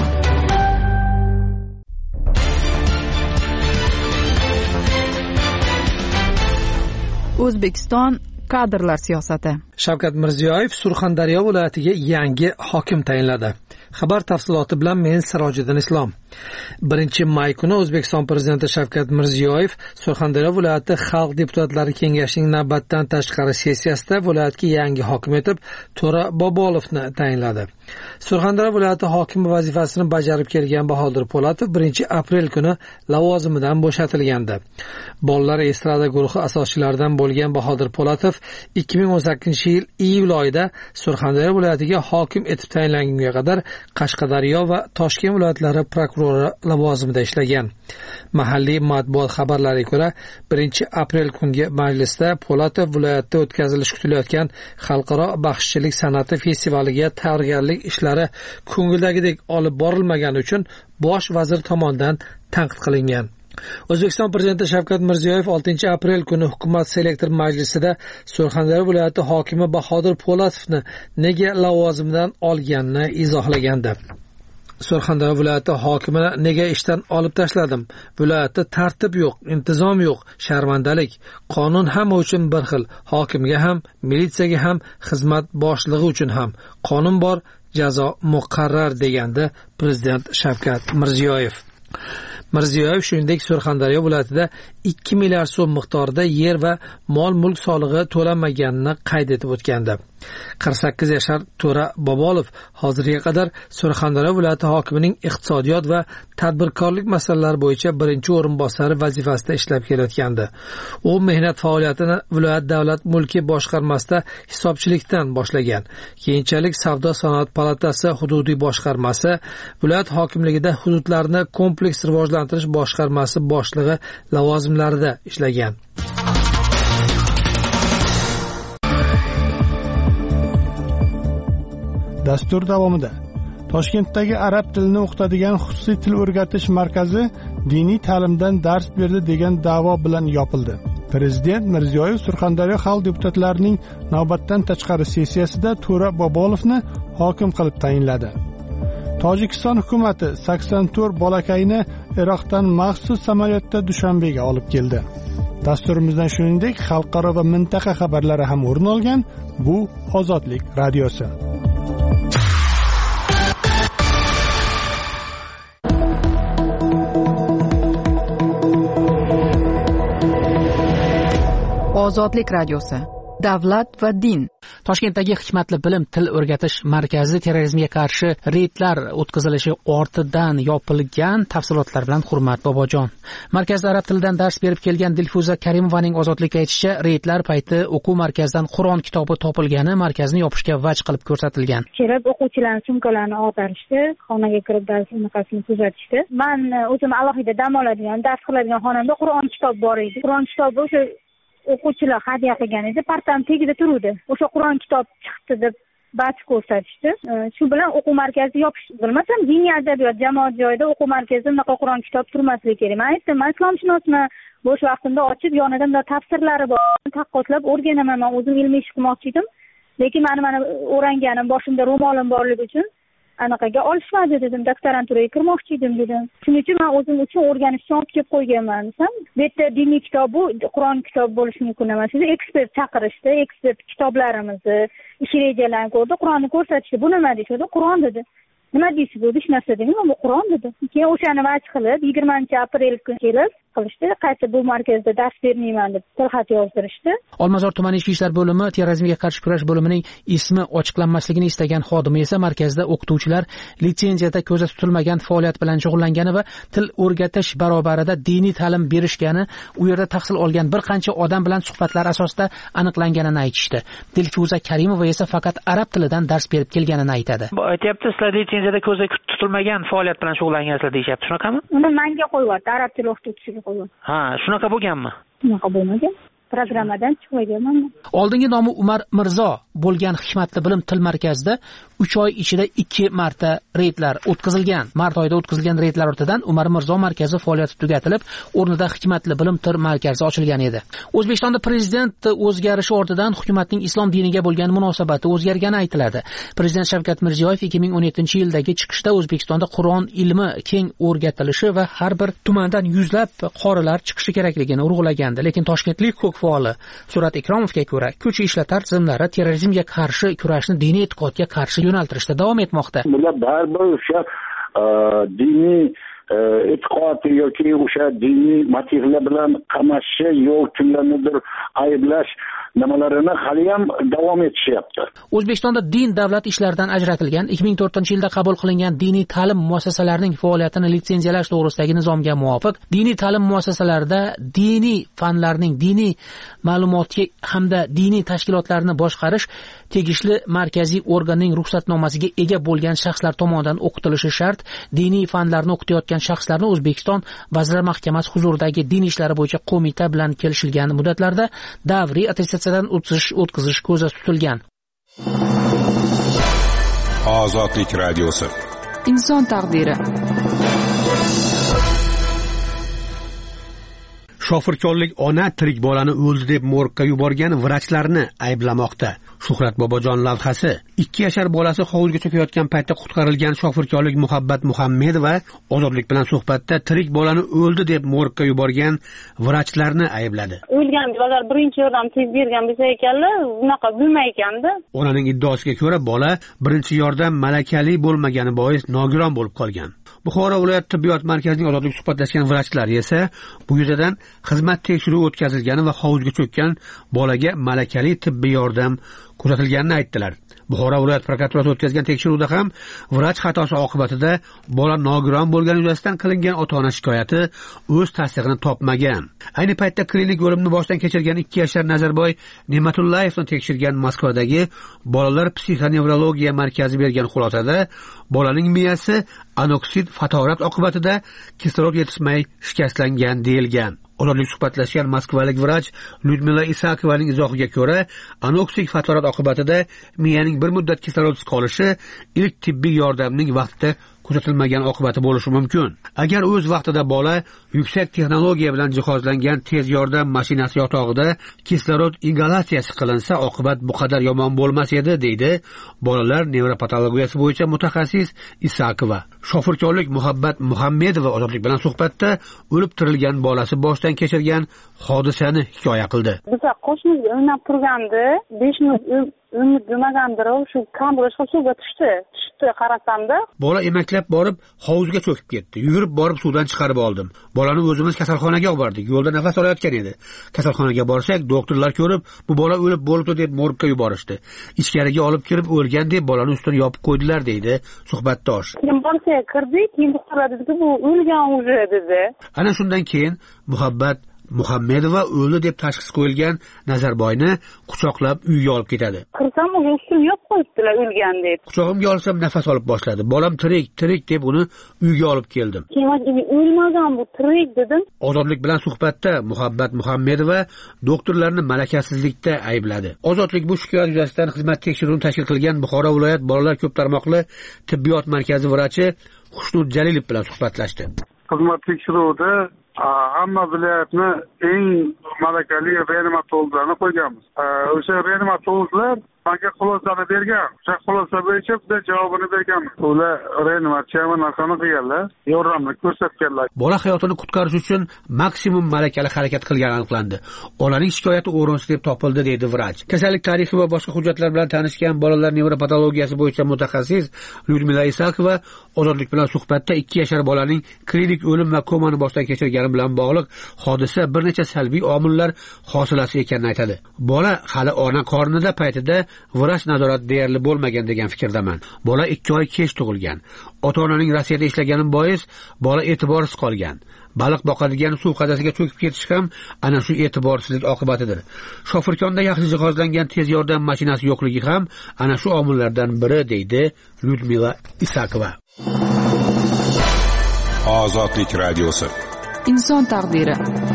O'zbekiston kadrlar siyosati. Shavkat Mirziyoyev Surxondaryo viloyatiga yangi hokim tayinladi. Xabar tafsiloti bilan men Sirojiddin Islom. birinchi may kuni O'zbekiston prezidenti Shavkat Mirziyoyev Surxondaryo viloyati xalq deputatlari kengashining navbatdan tashqari sessiyasida viloyatga yangi hokim etib To'ra Bobolovni tayinladi. Surxondaryo viloyati hokimi vazifasini bajarib kelgan Bahodir Po'latov birinchi aprel kuni lavozimidan bo'shatilgandi. Bolalar estrada guruhi asoschilaridan bo'lgan Bahodir Po'latov ikki ming o'n sakkizinchi yil iyul oyida Surxondaryo viloyatiga hokim etib tayinlangunga qadar Qashqadaryo va Toshkent viloyatlari prokurori lavozimida ishlagan. Mahalliy matbuot xabarlariga ko'ra, birinchi aprel kungi majlisda Po'latov viloyatda o'tkazilishi kutilayotgan xalqaro baxshichilik san'ati festivaliga tayyorgarlik ishlari ko'ngildagidek olib borilmagani uchun bosh vazir tomonidan tanqid qilingan. O'zbekiston prezidenti Shavkat Mirziyoyev oltinchi aprel kuni hukumat selektor majlisida Surxondaryo viloyati hokimi Bahodir Po'latovni nega lavozimidan olganini izohlagandi. Surxondaryo viloyati hokimini nega ishdan olib tashladim? Viloyatda tartib yo'q, intizom yo'q, sharmandalik. Qonun hamma uchun bir xil. Hokimga ham, militsiyaga ham, xizmat boshlig'i uchun ham. Qonun bor, jazo muqarrar, degandi prezident Shavkat Mirziyoyev. Mirziyoyev shuningdek Surxondaryo viloyatida ikki milliard so'm miqdorida yer va mol-mulk solig'i to'lanmaganini qayd etib o'tgandi. qirq sakkiz yashar To'ra Bobolov hozirga qadar Surxondaryo viloyati hokimining iqtisodiyot va tadbirkorlik masalalari bo'yicha birinchi o'rinbosari vazifasida ishlab kelayotgandi. U mehnat faoliyatini viloyat davlat mulki boshqarmasida hisobchilikdan boshlagan. Keyinchalik Savdo sanoat palatasi hududiy boshqarmasi, viloyat hokimligida hududlarni kompleks rivojlantirish boshqarmasi boshlig'i lavozimlarida ishlagan. Dastur davomida Toshkentdagi arab tilini o'qitadigan xususiy til o'rgatish markazi diniy ta'limdan dars berdi degan da'vo bilan yopildi. Prezident Mirziyoyev Surxondaryo xalq deputatlarining navbatdan tashqari sessiyasida To'ra Bobolovni hokim qilib tayinladi. Tojikiston hukumati sakson to'rt bolakayni Iroqdan maxsus samolyotda Dushanbega olib keldi. Dasturimizdan shuningdek xalqaro va mintaqa xabarlari ham o'rin olgan. Bu Ozodlik radiosi. Ozodlik radiosi. Davlat va din. Toshkentdagi Hikmatli bilim til o'rgatish markazi terrorizmga qarshi reydlar o'tkazilishi ortidan yopilgan tafsilotlar bilan Hurmat Bobojon. Markazda arab tilidan dars berib kelgan Dilfuza Karimovaning Ozodlikka aytishicha, reydlar payti o'quv markazidan Qur'on kitobi topilgani markazni yopishga vaj qilib ko'rsatilgan. Kelib o'quvchilarning sumkalarini ag'darishdi, xonaga kirib dars unaqasini kuzatishdi. Men o'zim alohida dam oladigan, dars qiladigan xonamda Qur'on kitobi bor edi. Qur'on kitobi o'sha o'quvchilar hadya qilgan edi, partam tagida turuvdi. O'sha Qur'on kitob chiqdi deb bach ko'rsatishdi. Shu bilan o'quv markazi yopishdi. Bilmasam, diniy adabiyot jamoat joyida o'quv markazida unaqa Qur'on kitob turmasligi kerak. Men aytdim, men islomshunosman, bo'sh vaqtimda ochib, yonida bunday tafsirlari bor, taqqoslab o'rganaman. Men o'zim ilmiy ish qilmoqchi edim. Lekin meni mana o'ranganim, boshimda ro'molim borligi uchun anaqaga olishmadi dedim, doktoranturaga kirmoqchi edim dedim. Shuning uchun men o'zim uchun o'rganishni olib kelib qo'yganman desam, bu yerda diniy kitob bu Qur'on kitobi bo'lishi mumkin emas. Sizni ekspert chaqirishdi, ekspert kitoblarimizni, ish rejalarini ko'rdi, Qur'onni ko'rsatishdi. Bu nima deyishdi? Qur'on dedi. Nima deysiz bu? Hech narsa dedim, bu Qur'on dedi. Keyin o'shani vaj qilib yigirmanchi aprel kuni kelib qilishdi, qayta bu markazda dars bermayman deb tilxat yozdirishdi. Olmazor tuman ichki ishlar bo'limi terrorizmga qarshi kurash bo'limining ismi ochiqlanmasligini istagan xodimi esa markazda o'qituvchilar litsenziyada ko'zda tutilmagan faoliyat bilan shug'ullangani va til o'rgatish barobarida diniy ta'lim berishgani, u yerda tahsil olgan bir qancha odam bilan suhbatlar asosida aniqlanganini aytishdi. Dilfuza Karimova esa faqat arab tilidan dars berib kelganini aytadi. Aytyapti, sizlar litsenziyada ko'zda tutilmagan faoliyat bilan shug'ullangansizlar deyapti, shunaqami? Uni menga qo'yyapti, arab tili o'qituvchisiga qo'yyapti. Ha, shunaqa bo'lganmi? Shunaqa bo'lmagan. Programmadan chiqmaganman. Oldingi nomi Umar Mirzo bo'lgan Hikmatli bilim til markazida uch oy ichida ikki marta reydlar o'tkazilgan. Mart oyida o'tkazilgan reydlar ortidan Umar Mirzo markazi faoliyati tugatilib, o'rnida Hikmatli bilim til markazi ochilgan edi. O'zbekistonda prezident o'zgarishi ortidan hukumatning islom diniga bo'lgan munosabati o'zgargani aytiladi. Prezident Shavkat Mirziyoyev ikki ming o'n yettinchi yildagi chiqishda O'zbekistonda Qur'on ilmi keng o'rgatilishi va har bir tumandan yuzlab qorilar chiqishi kerakligini urg'ulagandi. Lekin toshkentlik huquq faoli Surat Ikromovga ko'ra, kuch ishlatar tizimlari terrorizmga qarshi kurashni diniy e'tiqodga qarshi yo'naltirishda davom etmoqda. Bular baribir o'sha diniy e'tiqod yoki o'sha diniy motivlar bilan qamashishi yoki kimlarnidir ayblash nimalarini hali ham davom etishyapti. O'zbekistonda din davlat ishlaridan ajratilgan ikki ming to'rtinchi yilda qabul qilingan diniy ta'lim muassasalarining faoliyatini litsenziyalash to'g'risidagi nizomga muvofiq diniy ta'lim muassasalarida diniy fanlarning diniy ma'lumotga hamda diniy tashkilotlarni boshqarish tegishli markaziy organning ruxsatnomasiga ega bo'lgan shaxslar tomonidan o'qitilishi shart. Diniy fanlarni o'qitayotgan shaxslarni O'zbekiston Vazirlar Mahkamasi huzuridagi din ishlari bo'yicha qo'mita bilan kelishilgan muddatlarda davriy attestatsiyadan o'tkazish o'tkazish ko'zda tutilgan. Ozodlik radiosi. Inson taqdiri. Shofirkonlik ona tirik bolani o'ldi deb morgga yuborgan vrachlarni ayblamoqda. Shuhrat Bobojon lavhasi. ikki yashar bolasi hovuzga cho'kayotgan paytda qutqarilgan shofirkonlik Muhabbat Muhammedova ozodlik bilan suhbatda tirik bolani o'ldi deb morgga yuborgan vrachlarni aybladi. O'lgan agar birinchi yordam tez bergan bo'lsa ekanlar, unaqa bilmayganda. Onaning iddaosiga ko'ra bola birinchi yordam malakali bo'lmagani bois nogiron bo'lib qolgan. Buxoro viloyat tibbiyot markazining ozodlik suhbatlashgan vrachlar esa bu yuzasidan xizmat tekshiruvi o'tkazilgani va hovuzga cho'kkan bolaga malakali tibbiy yordam ko'rsatilganini aytdilar. Buxoro viloyat prokuraturasi o'tkazgan tekshiruvda ham vrach xatosi oqibatida bola nogiron bo'lgani yuzasidan qilingan ota-ona shikoyati o'z tasdig'ini topmagan. Ayni paytda klinik bo'limni boshdan kechirgan ikki yashar Nazarboy Ne'matullayevni tekshirgan Moskvadagi bolalar psixonevrologiya markazi bergan xulosada bolaning miyasi anoksid fatorat oqibatida kislorod yetishmay shikastlangan deyilgan. Ozodlik suhbatlashgan moskvalik vrach Lyudmila Isakovaning izohiga ko'ra, anoksik fatorat oqibatida miyaning bir muddat kislorodsiz qolishi ilk tibbiy yordamning vaqtida kuzatilmagan oqibati bo'lishi mumkin. Agar o'z vaqtida bola yuksak texnologiya bilan jihozlangan tez yordam mashinasi yotog'ida kislorod ingalyatsiyasi qilinsa, oqibat bu qadar yomon bo'lmas edi, deydi bolalar nevropatologiyasi bo'yicha mutaxassis Isakova. Shofirkonlik Muhabbat Muhammedova ozodlik bilan suhbatda o'lib tirilgan bolasi boshdan kechirgan hodisani hikoya qildi. Biz qo'shnimiz o'ynab turgandi, besh minut umid nimagandir, shu kamburishga suvga tushdi. Tushdi qarasamda. Bola emaklab borib hovuzga cho'kib ketdi. Yugurib borib suvdan chiqarib oldim. Bolani o'zimiz kasalxonaga olib bordik. Yo'lda nafas olayotgan edi. Kasalxonaga borsak, doktorlar ko'rib, bu bola o'lib bo'libdi deb morgga yuborishdi. Ichkariga olib kirib o'lgan deb bolani ustini yopib qo'ydilar, deydi suhbatdosh. Keyin borsa kirdik, keyin doktorlar dedi, bu o'lgan уже dedi. Ana shundan keyin Muhabbat Muhammedova o'ldi deb tashxis qo'yilgan Nazarboyni quchoqlab uyga olib ketadi. Kirsam uni ustini yopib qo'yibdilar o'lgan deb. Quchog'imga olsam nafas olib boshladi. Bolam tirik, tirik deb uni uyga olib keldim. Keyin o'lmagan bu, tirik dedim. Ozodlik bilan suhbatda Muhabbat Muhammedova doktorlarni malakasizlikda aybladi. Ozodlik bu shikoyat yuzasidan xizmat tekshiruvini tashkil qilgan Buxoro viloyat bolalar ko'p tarmoqli tibbiyot markazi vrachi Xushnud Jalilov bilan suhbatlashdi. Xizmat tekshiruvida hamma viloyatni eng malakali reanimatologlarni qo'yganmiz. O'sha reanimatologlar manga xulosani bergan. O'sha xulosa bo'yicha bitta javobini berganman. Ular reanimatsiyami narsani qilganlar, yordamni ko'rsatganlar. Bola hayotini qutqarish uchun maksimum malakali harakat qilgani aniqlandi. Onaning shikoyati o'rinsiz deb topildi, deydi vrach. Kasallik tarixi va boshqa hujjatlar bilan tanishgan bolalar nevropatologiyasi bo'yicha mutaxassis Lyudmila Isakova Ozodlik bilan suhbatda ikki yashar bolaning klinik o'lim va komani boshdan kechirgani bilan bog'liq hodisa bir necha salbiy omillar hosilasi ekanini aytadi. Bola hali ona qornida paytida vrach nazorati deyarli bo'lmagan degan fikrdaman. Bola ikki oy kech tug'ilgan. Ota-onaning Rossiyada ishlagani bois bola e'tiborsiz qolgan. Baliq boqadigan suv qadasiga cho'kib ketish ham ana shu e'tiborsizlik oqibatidir. Shofirkonda yaxshi jihozlangan tez yordam mashinasi yo'qligi ham ana shu omillardan biri, deydi Lyudmila Isakova. Ozodlik radiosi. Inson taqdiri.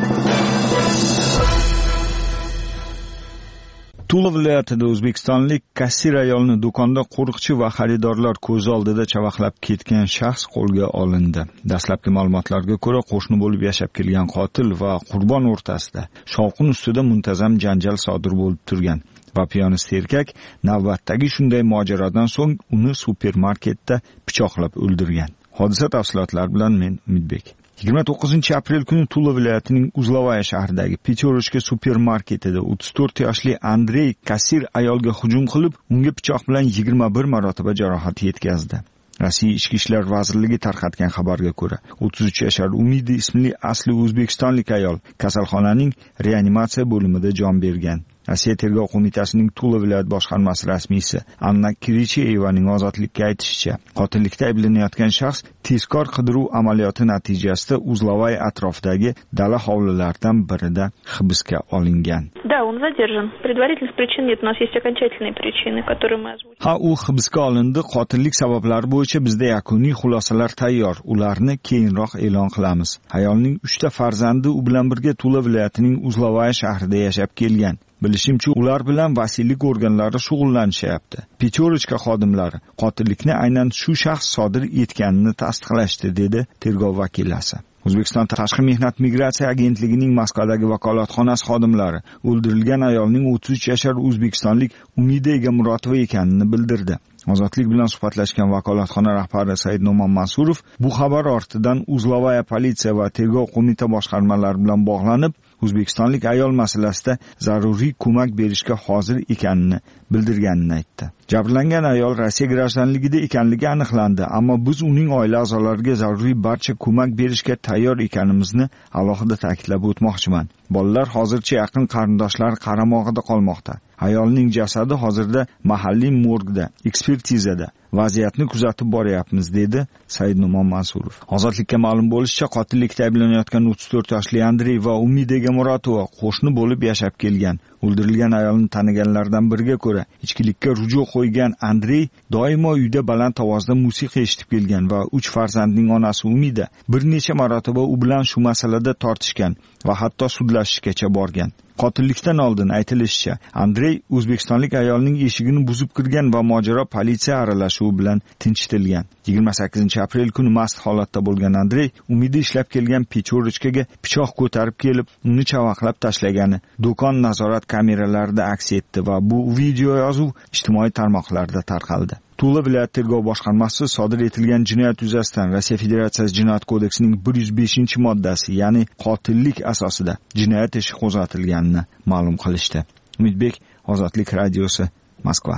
Tula viloyatida o'zbekistonlik kassir ayolni do'konda qo'riqchi va xaridorlar ko'z oldida chavaqlab ketgan shaxs qo'lga olindi. Dastlabki ma'lumotlarga ko'ra, qo'shni bo'lib yashab kelgan qotil va qurbon o'rtasida shovqin ustida muntazam janjal sodir bo'lib turgan va piyonist erkak navbatdagi shunday mojarodan so'ng uni supermarketda pichoqlab o'ldirgan. Hodisa tafsilotlari bilan men Umidbek. yigirma to'qqizinchi aprel kuni Tula viloyatining Uzlovaya shahridagi Pechorochka supermarketida o'ttiz to'rt yoshli Andrey kassir ayolga hujum qilib, unga pichoq bilan yigirma bir marotaba jarohat yetkazdi. Rossiya Ichki ishlar vazirligi tarqatgan xabarga ko'ra, o'ttiz uch yashar Umidi ismli asli o'zbekistonlik ayol kasalxonaning reanimatsiya bo'limida jon bergan. Rossiya tergov qo'mitasining Tula viloyat boshqarmasi rasmiysi Anna Kiricheyevaning ozodlikka aytishicha, qotillikda ayblanayotgan shaxs tezkor qidiruv amaliyoti natijasida Uzlovay atrofidagi dala hovlilaridan birida hibsga olingan. Да, он задержан. Предварительных причин нет, у нас есть окончательные причины, которые мы озвучили. Ha, u hibsga olindi. Qotillik sabablari bo'yicha bizda yakuniy xulosalar tayyor. Ularni keyinroq e'lon qilamiz. Ayolning uchta farzandi u bilan birga Tula viloyatining Uzlovay shahrida yashab kelgan. Bilishimcha, ular bilan vasiylik organlari shug'ullanishyapti. Pechorochka xodimlari qotillikni aynan shu shaxs sodir etganini tasdiqlashdi, dedi tergov vakilasi. O'zbekiston Tashqi mehnat migratsiya agentligining Moskvadagi vakolatxonasi xodimlari o'ldirilgan ayolning o'ttiz uch yashar o'zbekistonlik Umida Egamurotova ekanini bildirdi. Ozodlik bilan suhbatlashgan vakolatxona rahbari Said No'man Mansurov bu xabar ortidan Uzlovaya politsiya va tergov qo'mita boshqarmalari bilan bog'lanib, o'zbekistonlik ayol masalasida zaruriy ko'mak berishga hozir ekanini bildirganini aytdi. Jabrlangan ayol Rossiya grajdanligida ekanligi aniqlandi, ammo biz uning oila a'zolariga zaruriy barcha ko'mak berishga tayyor ekanimizni alohida ta'kidlab o'tmoqchiman. Bolalar hozircha yaqin qarindoshlar qaramog'ida qolmoqda. Ayolning jasadi hozirda mahalliy morgda, ekspertizada. Vaziyatni kuzatib boryapmiz, dedi Said No'man Mansurov. Ozodlikka ma'lum bo'lishicha, qotillikda ayblanayotgan o'ttiz to'rt yoshli Andrey va Umida Egamurotova qo'shni bo'lib yashab kelgan. O'ldirilgan ayolni taniganlardan biriga ko'ra, ichkilikka ruju qo'ygan Andrey doimo uyda baland ovozda musiqa eshitib kelgan va uch farzandning onasi Umida bir necha marotaba u bilan shu masalada tortishgan va hatto sudlashishgacha borgan. Qotillikdan oldin aytilishicha, Andrey o'zbekistonlik ayolning eshigini buzib kirgan va mojaro politsiya aralashuvi bilan tinchitilgan. yigirma sakkizinchi aprel kuni mast holatda bo'lgan Andrey Umida ishlab kelgan Pechorochkaga pichoq ko'tarib kelib, uni chavaqlab tashlagani do'kon nazorat kameralarida aks etdi va bu video yozuv ijtimoiy tarmoqlarda tarqaldi. Tula viloyat tergov boshqarmasi sodir etilgan jinoyat yuzasidan Rossiya Federatsiyasi Jinoyat kodeksining bir yuz beshinchi moddasi, ya'ni qotillik asosida jinoyat ishi qo'zg'atilganini ma'lum qilishdi. Umidbek, Ozodlik radiosi, Moskva.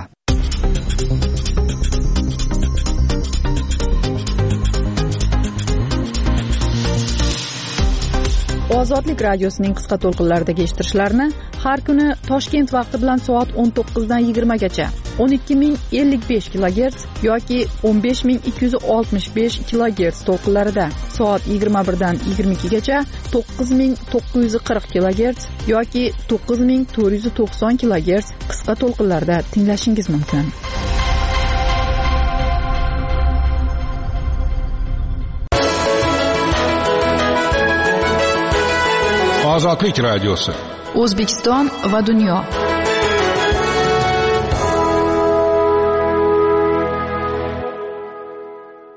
Ozodlik radiosining qisqa to'lqinlaridagi eshittirishlarni har kuni Toshkent vaqti bilan soat o'n to'qqiz dan yigirma gacha o'n ikki ming ellik besh kilogerts yoki o'n besh ming ikki yuz oltmish besh kilogerts to'lqinlarida, soat yigirma bir dan yigirma ikki gacha to'qqiz ming to'qqiz yuz qirq kilogerts yoki to'qqiz ming to'rt yuz to'qson kilogerts qisqa to'lqinlarda tinglashingiz mumkin. Ozodlik radiosi. O'zbekiston va dunyo. AQSh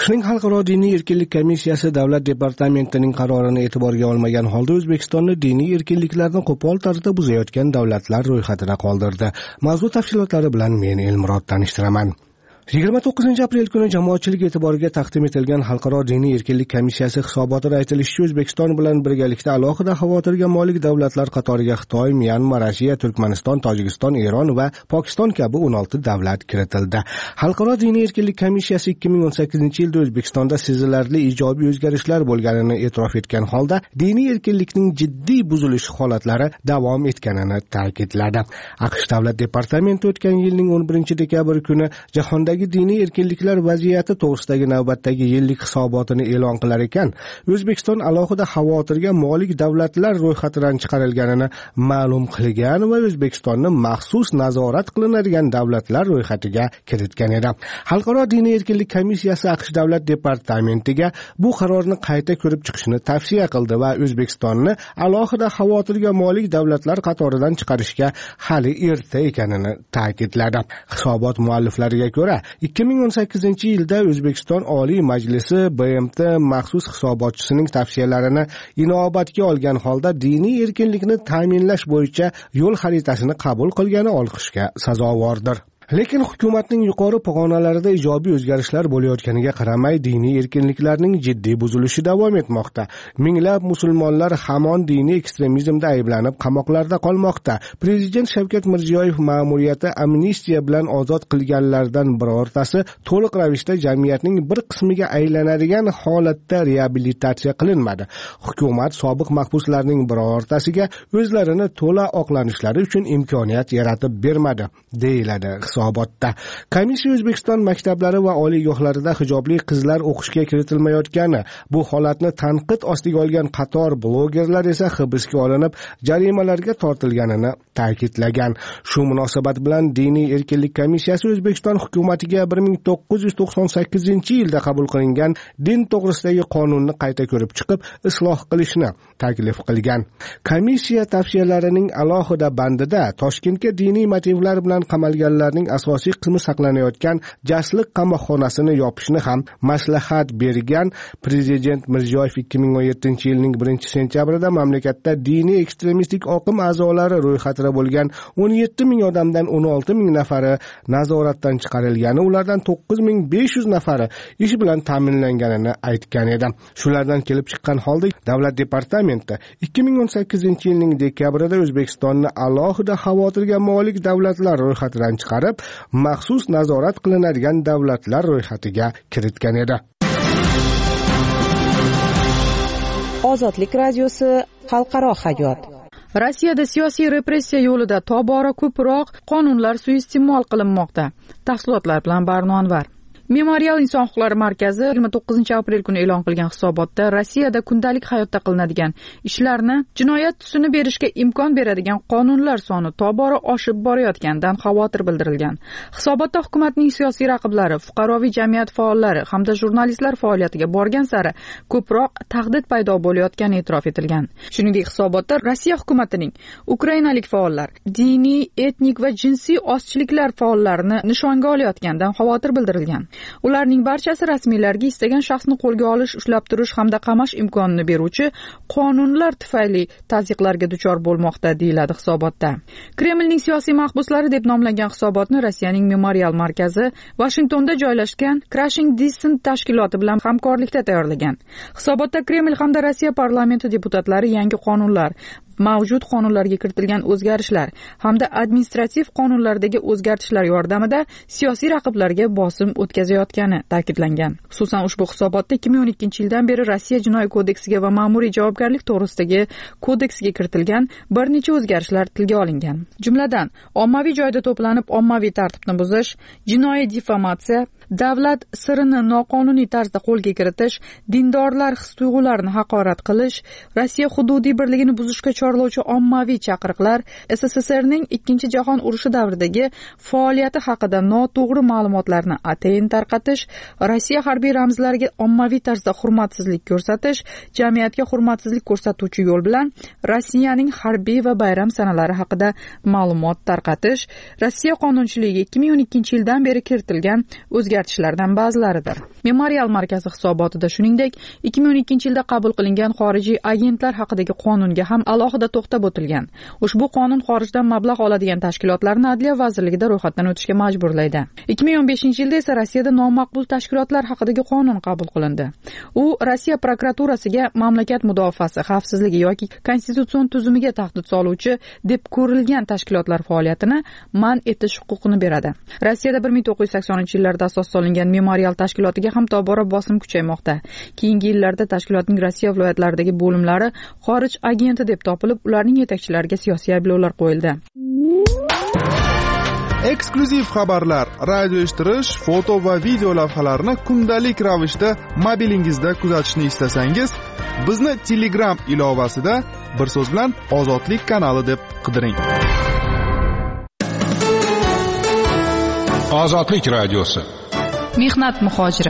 AQShning Xalqaro diniy erkinlik komissiyasi davlat departamentining qarorini e'tiborga olmagan holda O'zbekistonni diniy erkinliklarni qo'pol tarzda buzayotgan davlatlar ro'yxatida qoldirdi. Mavzu tafsilotlari bilan men Elmurod tanishtiraman. yigirma to'qqizinchi aprel kuni jamoatchilik e'tiboriga taqdim etilgan Xalqaro diniy erkinlik komissiyasi hisobotida aytilishicha, O'zbekiston bilan birgalikda alohida xavotirga molik davlatlar qatoriga Xitoy, Myanma, Rossiya, Turkmaniston, Tojikiston, Eron va Pokiston kabi o'n olti davlat kiritildi. Xalqaro diniy erkinlik komissiyasi ikki ming o'n sakkizinchi yilda O'zbekistonda sezilarli ijobiy o'zgarishlar bo'lganini e'tirof etgan holda diniy erkinlikning jiddiy buzilish holatlari davom etganini ta'kidladi. AQSh davlat departamenti o'tgan yilning o'n birinchi dekabr kuni jahonda diniy erkinliklar vaziyati to'g'risidagi navbatdagi yillik hisobotini e'lon qilar ekan, O'zbekiston alohida xavotirga molik davlatlar ro'yxatidan chiqarilganini ma'lum qilgan va O'zbekistonni maxsus nazorat qilinadigan davlatlar ro'yxatiga kiritgan edi. Xalqaro diniy erkinlik komissiyasi AQSh davlat departamentiga bu qarorni qayta ko'rib chiqishni tavsiya qildi va O'zbekistonni alohida xavotirga molik davlatlar qatoridan chiqarishga hali erta ekanini ta'kidladi. Hisobot mualliflariga ko'ra, ikki ming o'n sakkizinchi yilda O'zbekiston Oliy Majlisi B M T maxsus hisobotchisining tavsiyalarini inobatga olgan holda diniy erkinlikni ta'minlash bo'yicha yo'l xaritasini qabul qilgani olqishga sazovordir. Lekin hukumatning yuqori pog'onalarida ijobiy o'zgarishlar bo'layotganiga qaramay, diniy erkinliklarning jiddiy buzilishi davom etmoqda. Minglab musulmonlar hamon diniy ekstremizmda ayblanib qamoqlarda qolmoqda. Prezident Shavkat Mirziyoyev ma'muriyati amnistiya bilan ozod qilganlardan birortasi to'liq ravishda jamiyatning bir qismiga aylanadigan holatda reabilitatsiya qilinmadi. Hukumat sobiq mahbuslarning birortasiga o'zlarini to'la oqlanishlari uchun imkoniyat yaratib bermadi, deyiladi hisobotda. Komissiya O'zbekiston maktablari va oliygohlarida hijobli qizlar o'qishga kiritilmayotgani, bu holatni tanqid ostiga olgan qator blogerlar esa hibsga olinib, jarimalarga tortilganini ta'kidlagan. Shu munosabat bilan diniy erkinlik komissiyasi O'zbekiston hukumatiga bir ming to'qqiz yuz to'qson sakkizinchi yilda qabul qilingan din to'g'risidagi qonunni qayta ko'rib chiqib, isloh qilishni taklif qilgan. Komissiya tavsiyalarining alohida bandida Toshkentga diniy motivlar bilan qamalganlarning asosiy qismi saqlanayotgan Jasliq qamoqxonasini yopishni ham maslahat bergan. Prezident Mirziyoyev ikki ming o'n yettinchi yilning birinchi sentyabrida mamlakatda diniy ekstremistik oqim a'zolari ro'yxatida bo'lgan o'n yetti ming odamdan o'n olti ming nafari nazoratdan chiqarilgani, ulardan to'qqiz ming besh yuz nafari ish bilan ta'minlanganini aytgan edi. Shulardan kelib chiqqan holda davlat departamenti ikki ming o'n sakkizinchi yilning dekabrida O'zbekistonni alohida xavotirga molik davlatlar ro'yxatidan chiqarib, maxsus nazorat qilinadigan davlatlar ro'yxatiga kiritgan edi. Ozodlik radiosi xalqaro hayot. Rossiyada siyosiy repressiya yo'lida tobora ko'proq qonunlar suiiste'mol qilinmoqda. Tafsilotlar bilan Barno Anvar. Memorial inson huquqlari markazi yigirma to'qqizinchi aprel kuni e'lon qilgan hisobotda Rossiyada kundalik hayotda qilinadigan ishlarni jinoyat tusini berishga imkon beradigan qonunlar soni tobora oshib borayotganidan xavotir bildirilgan. Hisobotda hukumatning siyosiy raqiblari, fuqaroviy jamiyat faollari hamda jurnalistlar faoliyatiga borgan sari ko'proq tahdid paydo bo'layotgani e'tirof etilgan. Shuningdek, hisobotda Rossiya hukumatining ukrainalik faollar, diniy, etnik va jinsiy ozchiliklar faollarini nishonga olayotganidan xavotir bildirilgan. Ularning barchasi rasmiylarga istagan shaxsni qo'lga olish, ushlab turish hamda qamash imkonini beruvchi qonunlar tufayli tazyiqlarga duchor bo'lmoqda, deyiladi hisobotda. Kremlning siyosiy mahbuslari deb nomlangan hisobotni Rossiyaning Memorial markazi Washingtonda joylashgan Crushing Dissent tashkiloti bilan hamkorlikda tayyorlagan. Hisobotda Kreml hamda Rossiya parlamenti deputatlari yangi qonunlar, mavjud qonunlarga kiritilgan o'zgarishlar hamda administrativ qonunlardagi o'zgartishlar yordamida siyosiy raqiblarga bosim o'tkazayotgani ta'kidlangan. Xususan, ushbu hisobotda ikki ming o'n ikkinchi yildan beri Rossiya jinoiy kodeksiga va ma'muriy javobgarlik to'g'risidagi kodeksiga kiritilgan bir necha o'zgarishlar tilga olingan. Jumladan, ommaviy joyda to'planib ommaviy tartibni buzish, jinoiy diffamatsiya, davlat sirini noqonuniy tarzda qo'lga kiritish, dindorlar his-tuyg'ularini haqorat qilish, Rossiya hududiy birligini buzishga chorlovchi ommaviy chaqiriqlar, S S S Rning ikkinchi jahon urushi davridagi faoliyati haqida noto'g'ri ma'lumotlarni atayin tarqatish, Rossiya harbiy ramzlariga ommaviy tarzda hurmatsizlik ko'rsatish, jamiyatga hurmatsizlik ko'rsatuvchi yo'l bilan Rossiyaning harbiy va bayram sanalari haqida ma'lumot tarqatish, Rossiya qonunchiligiga ikki ming o'n ikkinchi yildan beri kiritilgan o'zgarishlar o'zgartishlardan ba'zilaridir. Memorial markazi hisobotida shuningdek, ikki ming o'n ikkinchi yilda qabul qilingan xorijiy agentlar haqidagi qonunga ham alohida to'xtab o'tilgan. Ushbu qonun xorijdan mablag' oladigan tashkilotlarni Adliya vazirligida ro'yxatdan o'tishga majburlaydi. ikki ming o'n beshinchi yilda esa Rossiyada nomaqbul tashkilotlar haqidagi qonun qabul qilindi. U Rossiya prokuraturasiga mamlakat mudofaasi, xavfsizligi yoki konstitutsion tuzumiga tahdid soluvchi deb ko'rilgan tashkilotlar faoliyatini man etish huquqini beradi. Rossiyada bir ming to'qqiz yuz saksoninchi yillarda asos solingan Memorial tashkilotiga ham tobora bosim kuchaymoqda. Keyingi yillarda tashkilotning Rossiya viloyatlaridagi bo'limlari xorij agenti deb topilib, ularning yetakchilariga siyosiy ayblovlar qo'yildi. Eksklyuziv xabarlar, radio eshittirish, foto va video lavhalarni kundalik ravishda mobilingizda kuzatishni istasangiz, bizni Telegram ilovasida bir so'z bilan Ozodlik kanali deb qidiring. Ozodlik radiosi. Mehnat muhojiri.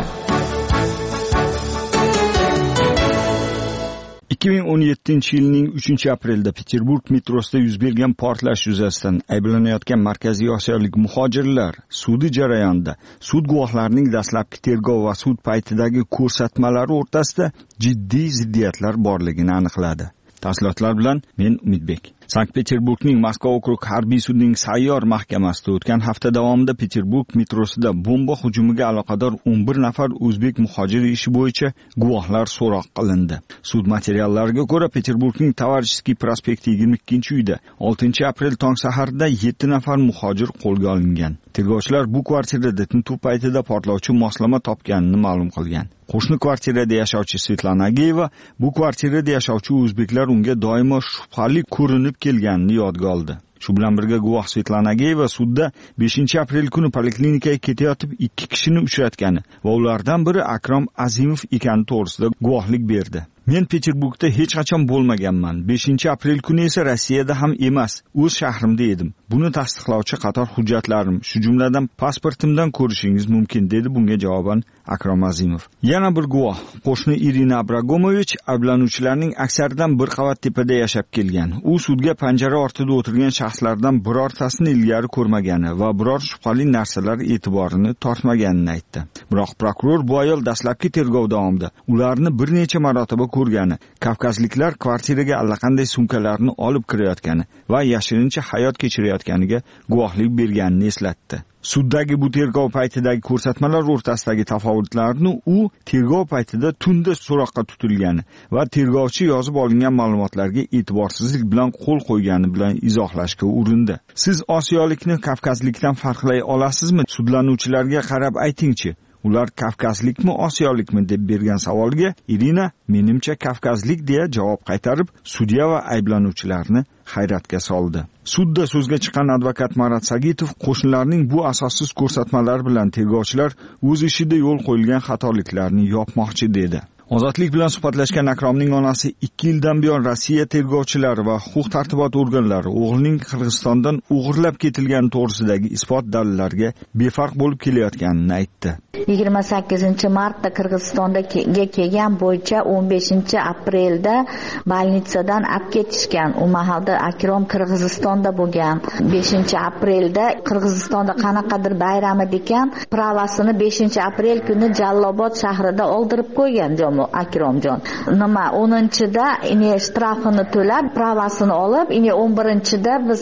ikki ming o'n yettinchi yilning uchinchi aprelida Peterburg metrosida yuz bergan portlash yuzasidan ayblanayotgan Markaziy Osiyolik muhojirlar sudi jarayonida sud guvohlarining dastlabki tergov va sud paytidagi ko'rsatmalari o'rtasida jiddiy ziddiyatlar borligini aniqladi. Tafsilotlar bilan men Umidbek. Sankt-Peterburgning Moskva okrug harbiy sudining sayyor mahkamasida o'tgan hafta davomida Peterburg metrosida bomba hujumiga aloqador o'n bir nafar o'zbek muhojir ishi bo'yicha guvohlar so'roq qilindi. Sud materiallariga ko'ra, Peterburgning Tovarishskiy prospekti yigirma ikkinchi uyda oltinchi aprel tong saharda yetti nafar muhojir qo'lga olingan. Tergovchilar bu kvartirada tintuv paytida portlovchi moslama topganini ma'lum qilgan. Qo'shni kvartirada yashovchi Svetlana Ageyeva bu kvartirada yashovchi o'zbeklar unga doimo shubhali ko'rinib kelganini yodga oldi. Shu bilan birga guvoh Svetlana Ageyeva sudda beshinchi aprel kuni poliklinikaga ketayotib ikki kishini uchratgani va ulardan biri Akrom Azimov ekani to'g'risida guvohlik berdi. Men Peterburgda hech qachon bo'lmaganman. beshinchi aprel kuni esa Rossiyada ham emas, o'z shahrimda edim. Buni tasdiqlovchi qator hujjatlarim, shu jumladan pasportimdan ko'rishingiz mumkin, dedi bunga javoban Akrom Azimov. Yana bir guvoh, qo'shni Irina Abragomovich, ayblanuvchilarning aksaridan bir qavat tepada yashab kelgan. U sudga panjara ortida o'tirgan shaxslardan birortasini ilgari ko'rmagani va biror shubhali narsalar e'tiborini tortmaganini aytdi. Biroq prokuror bu ayol dastlabki tergov davomida ularni bir necha marotaba ko'rgani, kavkazliklar kvartiraga allaqanday sumkalarni olib kirayotgani va yashirincha hayot kechirayotganiga guvohlik berganini eslatdi. Suddagi bu tergov paytidagi ko'rsatmalar o'rtasidagi tafovutlarni u tergov paytida tunda so'roqqa tutilgani va tergovchi yozib olingan ma'lumotlarga e'tiborsizlik bilan qo'l qo'ygani bilan izohlashga urindi. Siz osiyolikni kavkazlikdan farqlay olasizmi? Sudlanuvchilarga qarab aytingchi. Ular kavkazlikmi, osiyolikmi deb bergan savolga Irina menimcha kavkazlik deya javob qaytarib, sudya va ayblanuvchilarni hayratga soldi. Sudda so'zga chiqqan advokat Marat Sagitov qo'shnilarning bu asossiz ko'rsatmalari bilan tergovchilar o'z ishida yo'l qo'yilgan xatoliklarni yopmoqchi dedi. Ozodlik bilan suhbatlashgan Akromning onasi ikki yildan buyon Rossiya tergovchilari va huquq tartibot organlari o'g'lining Qirg'izistondan o'g'irlab ketilgani to'g'risidagi isbot dalillarga befarq bo'lib kelayotganini aytdi. yigirma sakkizinchi martda Qirg'izistonga kelgan bo'yicha o'n beshinchi aprelda больницадан olib ketishgan. U mahalda Akrom Qirg'izistonda bo'lgan. beshinchi aprelda Qirg'izistonda qanaqadir bayram ekan, pravasini beshinchi aprel kuni Jallobod shahrida oldirib qo'ygan Akromjon. Nima o'ninchida ine shtrafini to'lab, pravasini olib, ine o'n birinchida biz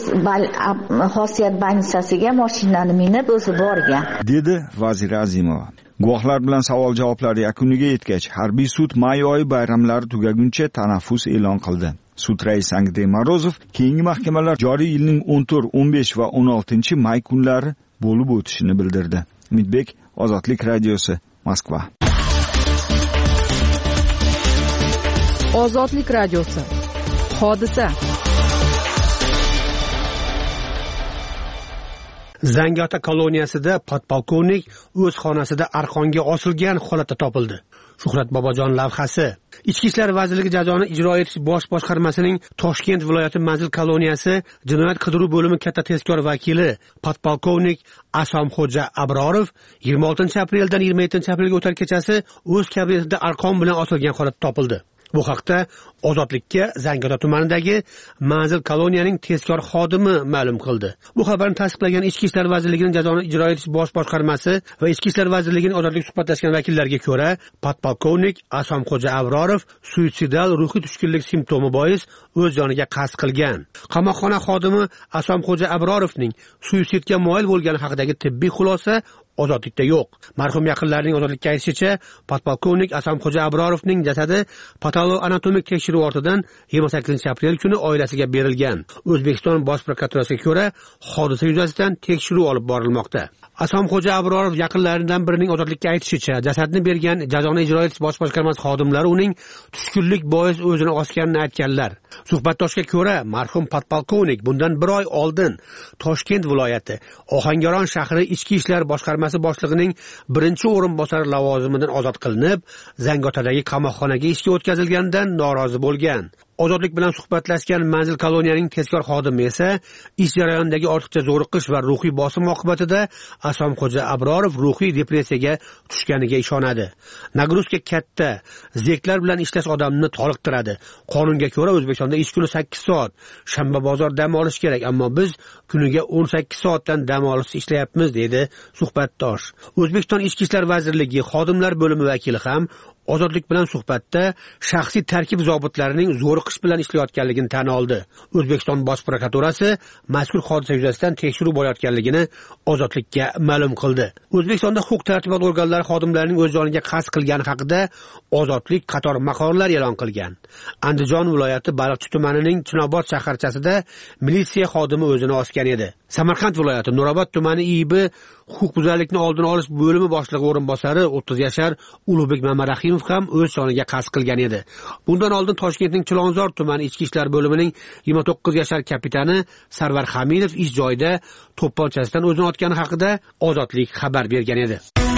Xosiyat больницasiga mashinani minib o'zi borgan, dedi Vazir Azimova. Guvohlar bilan savol-javoblar yakuniga yetgach, harbiy sud may oyi bayramlari tugaguncha tanaffus e'lon qildi. Sud raisi Andrey Morozov keyingi mahkamalar joriy yilning o'n to'rt, o'n besh va o'n oltinchi may kunlari bo'lib o'tishini bildirdi. Umidbek, Ozodlik radiosi, Moskva. Ozodlik radiosi. Hodisa. Zangiota koloniyasida podpolkovnik o'z xonasida arqonga osilgan holatda topildi. Shuhrat Bobojon lavhasi. Ichki ishlar vazirligi jazoni ijro etish bosh boshqarmasining Toshkent viloyati manzil koloniyasi jinoyat qidiruv bo'limi katta tezkor vakili podpolkovnik Asomxo'ja Abrorov yigirma oltinchi apreldan yigirma yettinchi aprelga o'tar kechasi o'z kabinetida arqon bilan osilgan holatda topildi. Bu haqda Ozodlikka Zangiota tumanidagi Manzil koloniyaning tezkor xodimi ma'lum qildi. Bu xabarni tasdiqlagan Ichki ishlar vazirligining jazoni ijro etish bosh boshqarmasi va Ichki ishlar vazirligining Ozodlik suhbatlashgan vakillariga ko'ra, podpolkovnik Asomxo'ja Abrorov suitsidal ruhiy tushkunlik simptomi bois o'z joniga qasd qilgan. Qamoqxona xodimi Asomxo'ja Abrorovning suitsidga moyil bo'lgani haqidagi tibbiy xulosa Ozodlikda yo'q. Marhum yaqinlarining Ozodlikka aytishicha, podpolkovnik Asomxo'ja Abrorovning jasadi patoloanatomik tekshiruv ortidan yigirma sakkizinchi aprel kuni oilasiga berilgan. O'zbekiston Bosh prokuraturasiga ko'ra, hodisa yuzasidan tekshiruv olib borilmoqda. Asomxo'ja Abrorov yaqinlaridan birining Ozodlikka aytishicha, jasadni bergan jazoni ijro etish bosh boshqarmasi xodimlari uning tushkunlik bois o'zini osganini aytganlar. Suhbatdoshga ko'ra, marhum podpolkovnik bundan bir oy oldin Toshkent viloyati Ohangaron shahri Ichki ishlar boshqarmasi boshlig'ining birinchi o'rinbosari lavozimidan ozod qilinib, Zangiotadagi qamoqxonaga ishga o'tkazilganidan norozi bo'lgan. Ozodlik bilan suhbatlashgan Manzil koloniyaning tezkor xodimi esa ish jarayonidagi ortiqcha zo'riqish va ruhiy bosim oqibatida Asomxo'ja Abrorov ruhiy depressiyaga tushganiga ishonadi. Nagruzka katta, zeriklar bilan ishlash odamni toliqtiradi. Qonunga ko'ra O'zbekistonda ish kuni sakkiz soat, shanba bozor dam olish kerak, ammo biz kuniga o'n sakkiz soatdan dam olish ishlayapmiz, dedi suhbatdosh. O'zbekiston Ichki ishlar vazirligi xodimlar bo'limi vakili ham Ozodlik bilan suhbatda shaxsiy tarkib zobitlarining zo'riqish bilan ishlayotganligini tan oldi. O'zbekiston Bosh prokuraturasi mazkur hodisa yuzasidan tekshiruv bo'layotganligini Ozodlikka ma'lum qildi. O'zbekistonda huquq-tartibot organlari xodimlarining o'z joniga qasd qilgani haqida Ozodlik qator maqolalar e'lon qilgan. Andijon viloyati Baliqchi tumanining Chinobod shaharchasida militsiya xodimi o'zini osgan edi. Samarqand viloyati Nurobod tumani I B huquqbuzarlikni oldini olish bo'limi boshlig'i o'rinbosari o'ttiz yashar Ulug'bek Mamarahimov ham o'z joniga qasd qilgan edi. Bundan oldin Toshkentning Chilonzor tumani ichki ishlar bo'limining yigirma to'qqiz yashar kapitani Sarvar Hamidov ish joyida to'pponchasidan o'zini otgani haqida Ozodlik xabar bergan edi.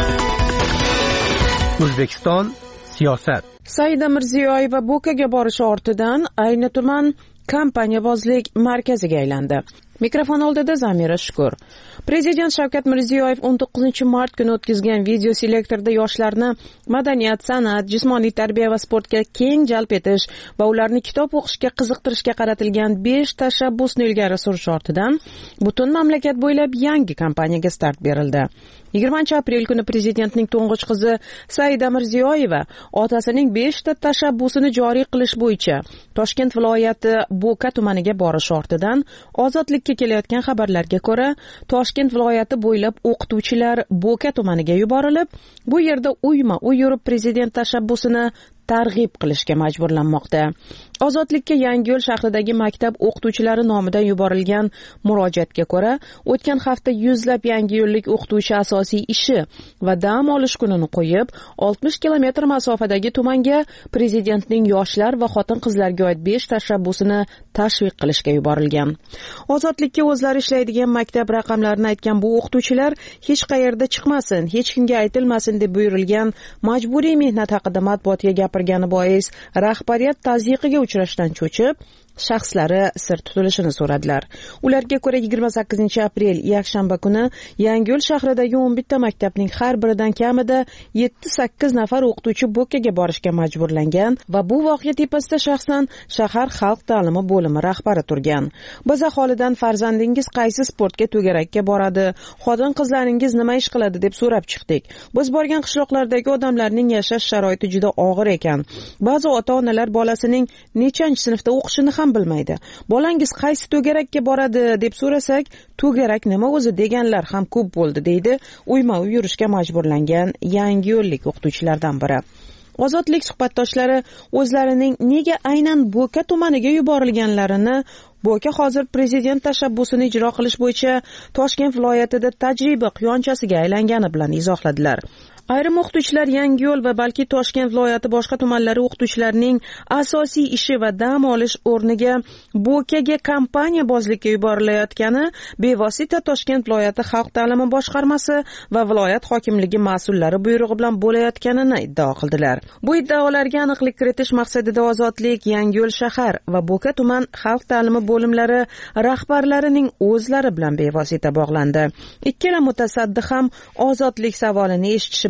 O'zbekiston siyosat. Saida Mirziyoyeva Bo'kaga borishi ortidan ayni tuman kompaniyabozlik markaziga aylandi. Mikrofon oldida Zamira Shukur. Prezident Shavkat Mirziyoyev o'n to'qqizinchi mart kuni o'tkazgan video selektorda yoshlarni madaniyat, san'at, jismoniy tarbiya va sportga keng jalb etish va ularni kitob o'qishga qiziqtirishga qaratilgan besh tashabbusni ilgari surish ortidan butun mamlakat bo'ylab yangi kampaniyaga start berildi. yigirmanchi aprel kuni prezidentning to'ng'ich qizi Saida Mirziyoyeva otasining besh ta tashabbusini joriy qilish bo'yicha Toshkent viloyati Bo'ka tumaniga borish ortidan Ozodlikka kelayotgan xabarlarga ko'ra, Toshkent viloyati bo'ylab o'qituvchilar Bo'ka tumaniga yuborilib, bu yerda uyma-uy yurib prezident tashabbusini targ'ib qilishga majburlanmoqda. Ozodlikka Yangiyo'l shahridagi maktab o'qituvchilari nomidan yuborilgan murojaatga ko'ra, o'tgan hafta yuzlab yangiyo'llik o'qituvchi asosiy ishi va dam olish kunini qo'yib, oltmish kilometr masofadagi tumanga prezidentning yoshlar va xotin-qizlarga oid besh tashabbusini tashviq qilishga yuborilgan. Ozodlikka o'zlari ishlaydigan maktab raqamlarini aytgan bu o'qituvchilar hech qayerda chiqmasin, hech kimga aytilmasin deb buyurilgan majburiy mehnat haqida matbuotga gapirgani bois rahbariyat tazyiqiga uchrashdan cho'chib, shaxslari sir tutilishini so'radilar. Ularga ko'ra yigirma sakkizinchi aprel yakshanba kuni Yangiyo'l shahridagi o'n bitta maktabning har biridan kamida yetti sakkiz nafar o'qituvchi Bo'kaga borishga majburlangan va bu voqea tepasida shaxsan shahar xalq ta'limi bo'limi rahbari turgan. Biz aholidan farzandingiz qaysi sportga to'garakka boradi, xotin-qizlaringiz nima ish qiladi deb so'rab chiqdik. Biz borgan qishloqlardagi odamlarning yashash sharoiti juda og'ir ekan. Ba'zi ota-onalar bolasining nechanchi sinfda o'qishini ham bilmaydi. Bolangiz qaysi to'garakka boradi deb so'rasak, to'garak nima o'zi deganlar ham ko'p bo'ldi, deydi uyma-uy yurishga majburlangan yangiyo'llik o'qituvchilardan biri. Ozodlik suhbatdoshlari o'zlarining nega aynan Bo'ka tumaniga yuborilganlarini, Bo'ka hozir prezident tashabbusini ijro qilish bo'yicha Toshkent viloyatida tajriba quyonchasiga aylangani bilan izohladilar. Ayrim o'qituvchilar Yangiyo'l va balki Toshkent viloyati boshqa tumanlari o'qituvchilarining asosiy ishi va dam olish o'rniga Bo'kaga kompaniya bozlikka yuborilayotgani bevosita Toshkent viloyati xalq ta'limi boshqarmasi va viloyat hokimligi mas'ullari buyrug'i bilan bo'layotganini iddao qildilar. Bu iddaolarga aniqlik kiritish maqsadida Ozodlik, Yangiyo'l shahar va Bo'ka tuman xalq ta'limi bo'limlari rahbarlarining o'zlari bilan bevosita bog'landi. Ikkala mutasaddi ham Ozodlik savolini eshitishi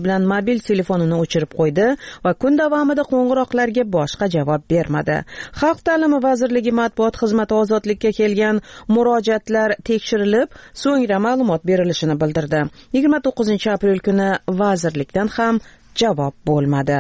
bilan mobil telefonini o'chirib qo'ydi va kun davomida qo'ng'iroqlarga boshqa javob bermadi. Xalq ta'limi vazirligi matbuot xizmati ozodlikka kelgan murojaatlar tekshirilib, so'ngra ma'lumot berilishini bildirdi. yigirma to'qqizinchi aprel kuni vazirlikdan ham javob bo'lmadi.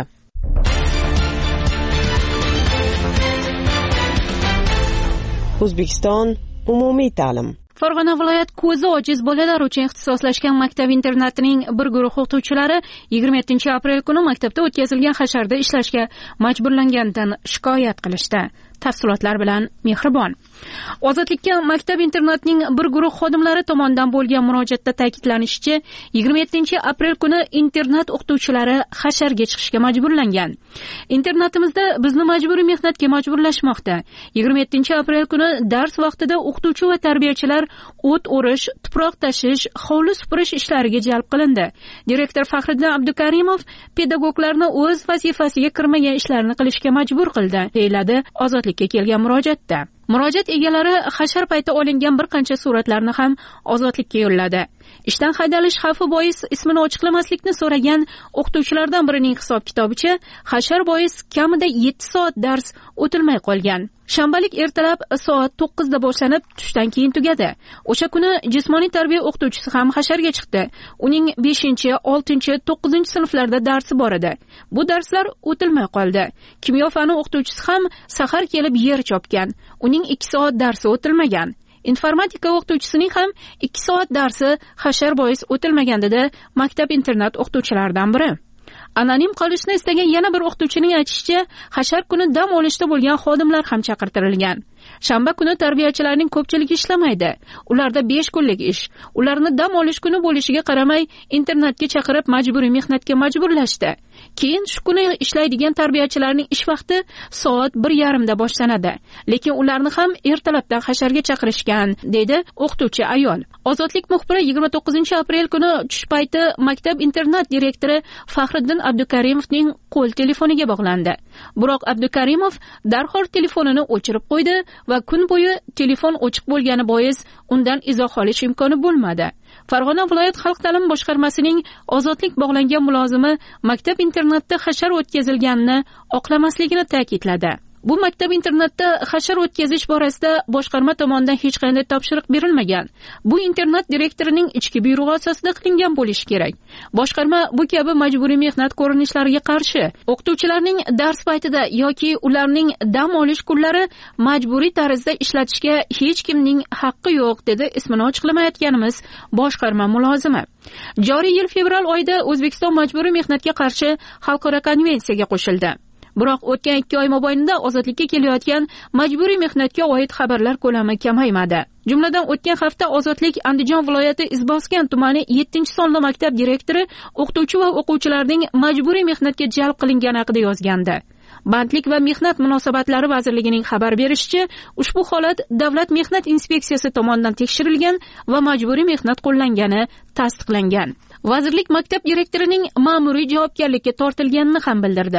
O'zbekiston umumiy ta'lim. Farg'ona viloyat ko'zi ojiz bolalar uchun ixtisoslashgan maktab internatining bir guruh o'qituvchilari yigirma yettinchi aprel kuni maktabda o'tkazilgan hasharda ishlashga majburlanganidan shikoyat qilishdi. Tafsilotlar bilan Mehribon. Ozodlikka maktab internatining bir guruh xodimlari tomonidan bo'lgan murojaatda ta'kidlanishicha, yigirma yettinchi aprel kuni internat o'qituvchilari hasharga chiqishga majburlangan. Internatimizda bizni majburiy mehnatga majburlashmoqda. yigirma yettinchi aprel kuni dars vaqtida o'qituvchi va tarbiyachilar o't o'rish, tuproq tashish, hovli supurish ishlariga jalb qilindi. Direktor Faxriddin Abdukarimov pedagoglarni o'z vazifasiga kirmagan ishlarni qilishga majbur qildi, deyiladi Ozodlikka kelgan murojaatda. Murojaat egalari hashar payti olingan bir qancha suratlarni ham Ozodlikka yo'lladi. Ishdan haydalish xavfi bois ismini ochiqlamaslikni so'ragan o'qituvchilardan birining hisob-kitobicha hashar bois kamida yetti soat dars o'tilmay qolgan. Shanbalik ertalab soat to'qqizda boshlanib, tushdan keyin tugadi. O'sha kuni jismoniy tarbiya o'qituvchisi ham hasharga chiqdi. Uning beshinchi, oltinchi, to'qqizinchi sinflarda darsi bor edi. Bu darslar o'tilmay qoldi. Kimyo fani o'qituvchisi ham sahar kelib yer chopgan. Uning ikki soat darsi o'tilmagan. Informatika o'qituvchisining ham ikki soat darsi hashar bois o'tilmagan dedi maktab internat o'qituvchilaridan biri. Anonim qolishni istagan yana bir o'qituvchining aytishicha, hashar kuni dam olishda bo'lgan xodimlar ham chaqirtirilgan. Shanba kuni tarbiyachilarning ko'pchiligi ishlamaydi. Ularda besh kunlik ish. Ularni dam olish kuni bo'lishiga qaramay, internatga chaqirib majburiy mehnatga majburlashdi. Keyin shu kuni ishlaydigan tarbiyachilarning ish vaqti soat bir yarim da boshlanadi. Lekin ularni ham ertalabdan hasharga chaqirishgan, dedi o'qituvchi ayol. Ozodlik muxbiri yigirma to'qqizinchi aprel kuni tush payti maktab internat direktori Faxriddin Abdukarimovning qo'l telefoniga bog'landi. Biroq Abdukarimov darhol telefonini o'chirib qo'ydi va kun bo'yi telefon ochiq bo'lgani bois undan izoh olish imkoni bo'lmadi. Farg'ona viloyat xalq ta'limi boshqarmasining ozodlik bog'langan mulozimi maktab internatda hashar o'tkazilganini oqlamasligini ta'kidladi. Bu maktab internatda hashar o'tkazish borasida boshqarma tomonidan hech qanday topshiriq berilmagan. Bu internat direktorining ichki buyrug'i asosida qilingan bo'lishi kerak. Boshqarma bu kabi majburiy mehnat ko'rinishlariga qarshi o'qituvchilarning dars paytida yoki ularning dam olish kunlari majburiy tarzda ishlatishga hech kimning haqqi yo'q, dedi ismini ochiqlamayotganimiz boshqarma mulozimi. Joriy yil fevral oyida O'zbekiston majburiy mehnatga qarshi xalqaro konvensiyaga qo'shildi. Biroq o'tgan ikki oy mobaynida ozodlikka kelayotgan majburiy mehnatga oid xabarlar ko'lami kamaymadi. Jumladan o'tgan hafta Ozodlik Andijon viloyati Izboskan tumani yettinchi sonli maktab direktori o'qituvchi va o'quvchilarning majburiy mehnatga jalb qilingani haqida yozgandi. Bandlik va mehnat munosabatlari vazirligining xabar berishicha, ushbu holat Davlat mehnat inspeksiyasi tomonidan tekshirilgan va majburiy mehnat qo'llangani tasdiqlangan. Vazirlik maktab direktorining ma'muriy javobgarlikka tortilganini ham bildirdi.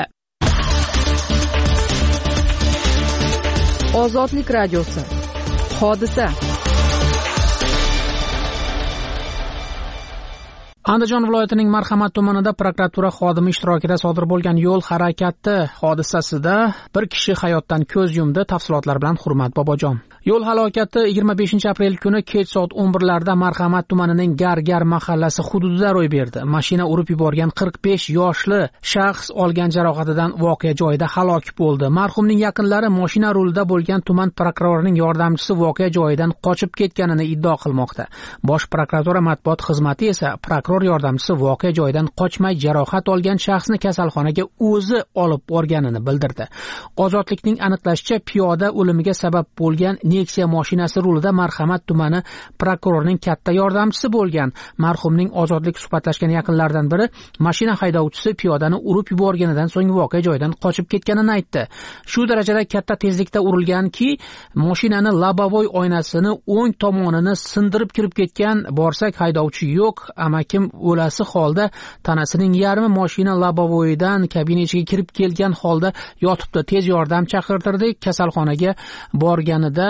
Ozodlik radiosi. Hodisa. Andijon viloyatining Marhamat tumanida prokuratura xodimi ishtirokida sodir bo'lgan yo'l harakati hodisasida bir kishi hayotdan ko'z yumdi. Tafsilotlar bilan Hurmat Bobojon. Yo'l halokati yigirma beshinchi aprel kuni kech soat o'n birlarda Marhamat tumanining Gargar mahallasi hududida ro'y berdi. Mashina urib yuborgan qirq besh yoshli shaxs olgan jarohatidan voqea joyida halok bo'ldi. Marhumning yaqinlari mashina rulida bo'lgan tuman prokurorining yordamchisi voqea joyidan qochib ketganini iddao qilmoqda. Bosh prokuratura matbuot xizmati esa prokuror yordamchisi voqea joyidan qochmay jarohat olgan shaxsni kasalxonaga o'zi olib borganini bildirdi. Ozodlikning aniqlashicha, piyoda o'limiga sabab bo'lgan Nexia mashinasi rulida Marhamat tumani prokurorining katta yordamchisi bo'lgan. Marhumning Ozodlik suhbatlashgan yaqinlaridan biri mashina haydovchisi piyodani urib yuborganidan so'ng voqea joyidan qochib ketganini aytdi. Shu darajada katta tezlikda urilganki, mashinani lobovoy oynasini o'ng tomonini sindirib kirib ketgan. Borsak haydovchi yo'q, amakim o'lasi holda tanasining yarmi mashina lobovoyidan kabina ichiga kirib kelgan holda yotibdi. Tez yordam chaqirtirdik. Kasalxonaga borganida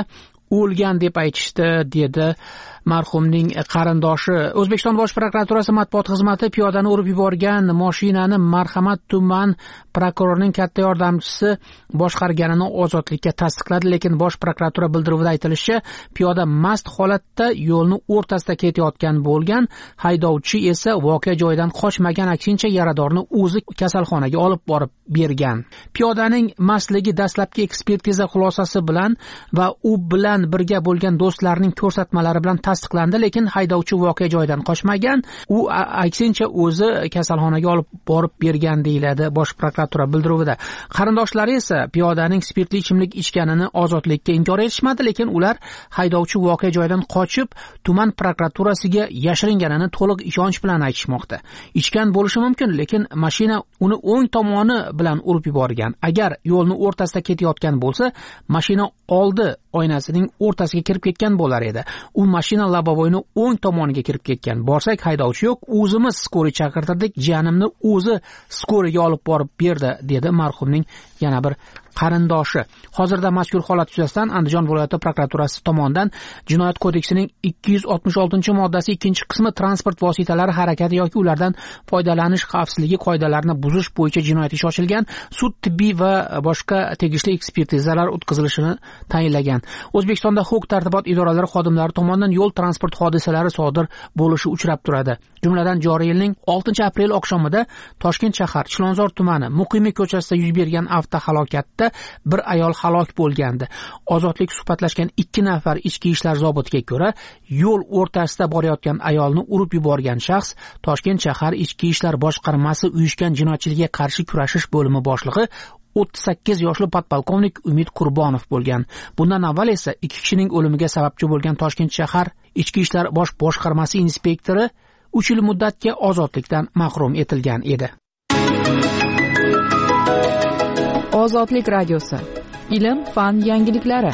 o'lgan deb aytishdi, dedi marhumning qarindoshi. O'zbekiston Bosh prokuraturasi matbuot xizmati piyodani urib yuborgan mashinani Marhamat tuman prokurorining katta yordamchisi boshqarganini ozodlikka tasdiqladi, lekin Bosh prokuratura bildiruvida aytilishicha, piyoda mast holatda yo'lni o'rtasida ketayotgan bo'lgan, haydovchi esa voqea joyidan qochmagan, aksincha yaradorni o'zi kasalxonaga olib borib bergan. Piyodaning mastligi dastlabki ekspertiza xulosasi bilan va u bilan birga bo'lgan do'stlarining ko'rsatmalari bilan tasdiqlandi, lekin haydovchi voqea joyidan qochmagan, u aksincha o'zi kasalxonaga olib borib bergan deyiladi Bosh prokuratura bildiruvida. Qarindoshlari esa piyodaning spirtli ichimlik ichganini ozodlikka inkor etishmadi, lekin ular haydovchi voqea joyidan qochib tuman prokuraturasiga yashiringanini to'liq ishonch bilan aytishmoqda. Ichgan bo'lishi mumkin, lekin mashina uni o'ng tomoni bilan urib yuborgan. Agar yo'lni o'rtasida ketayotgan bo'lsa, mashina oldi oynasining o'rtasiga kirib ketgan bo'lar edi. U mashina lobovoyni o'ng tomoniga kirib ketgan. Borsak haydovchi yo'q, o'zimiz skori chaqirtirdik, jiyanimni o'zi skoriga olib borib berdi, dedi marhumning yana bir qarindoshi. Hozirda mazkur holat yuzasidan Andijon viloyati prokuraturasi tomonidan Jinoyat kodeksining ikki yuz oltmish oltinchi moddasi ikkinchi qismi transport vositalari harakati yoki ulardan foydalanish xavfsizligi qoidalarini buzish bo'yicha jinoyat ishi ochilgan, sud, tibbiy va boshqa tegishli ekspertizalar o'tkazilishini tayinlagan. O'zbekistonda huquq-tartibot idoralari xodimlari tomonidan yo'l transport hodisalari sodir bo'lishi uchrab turadi. Jumladan joriy yilning oltinchi aprel oqshomida Toshkent shahar Chilonzor tumani Muqimiy ko'chasida yuz bergan avtohalokatda bir ayol halok bo'lgandi. Ozodlik suhbatlashgan ikki nafar ichki ishlar zobitiga ko'ra, yo'l o'rtasida borayotgan ayolni urib yuborgan shaxs Toshkent shahar ichki ishlar boshqarmasi uyushgan jinoyatchilikka qarshi kurashish bo'limi boshlig'i o'ttiz sakkiz yoshli podpolkovnik Umid Qurbonov bo'lgan. Bundan avval esa ikki kishining o'limiga sababchi bo'lgan Toshkent shahar ichki ishlar bosh boshqarmasi inspektori uch yil muddatga ozodlikdan mahrum etilgan edi. Ozodlik radiosi. Ilm, fan yangiliklari.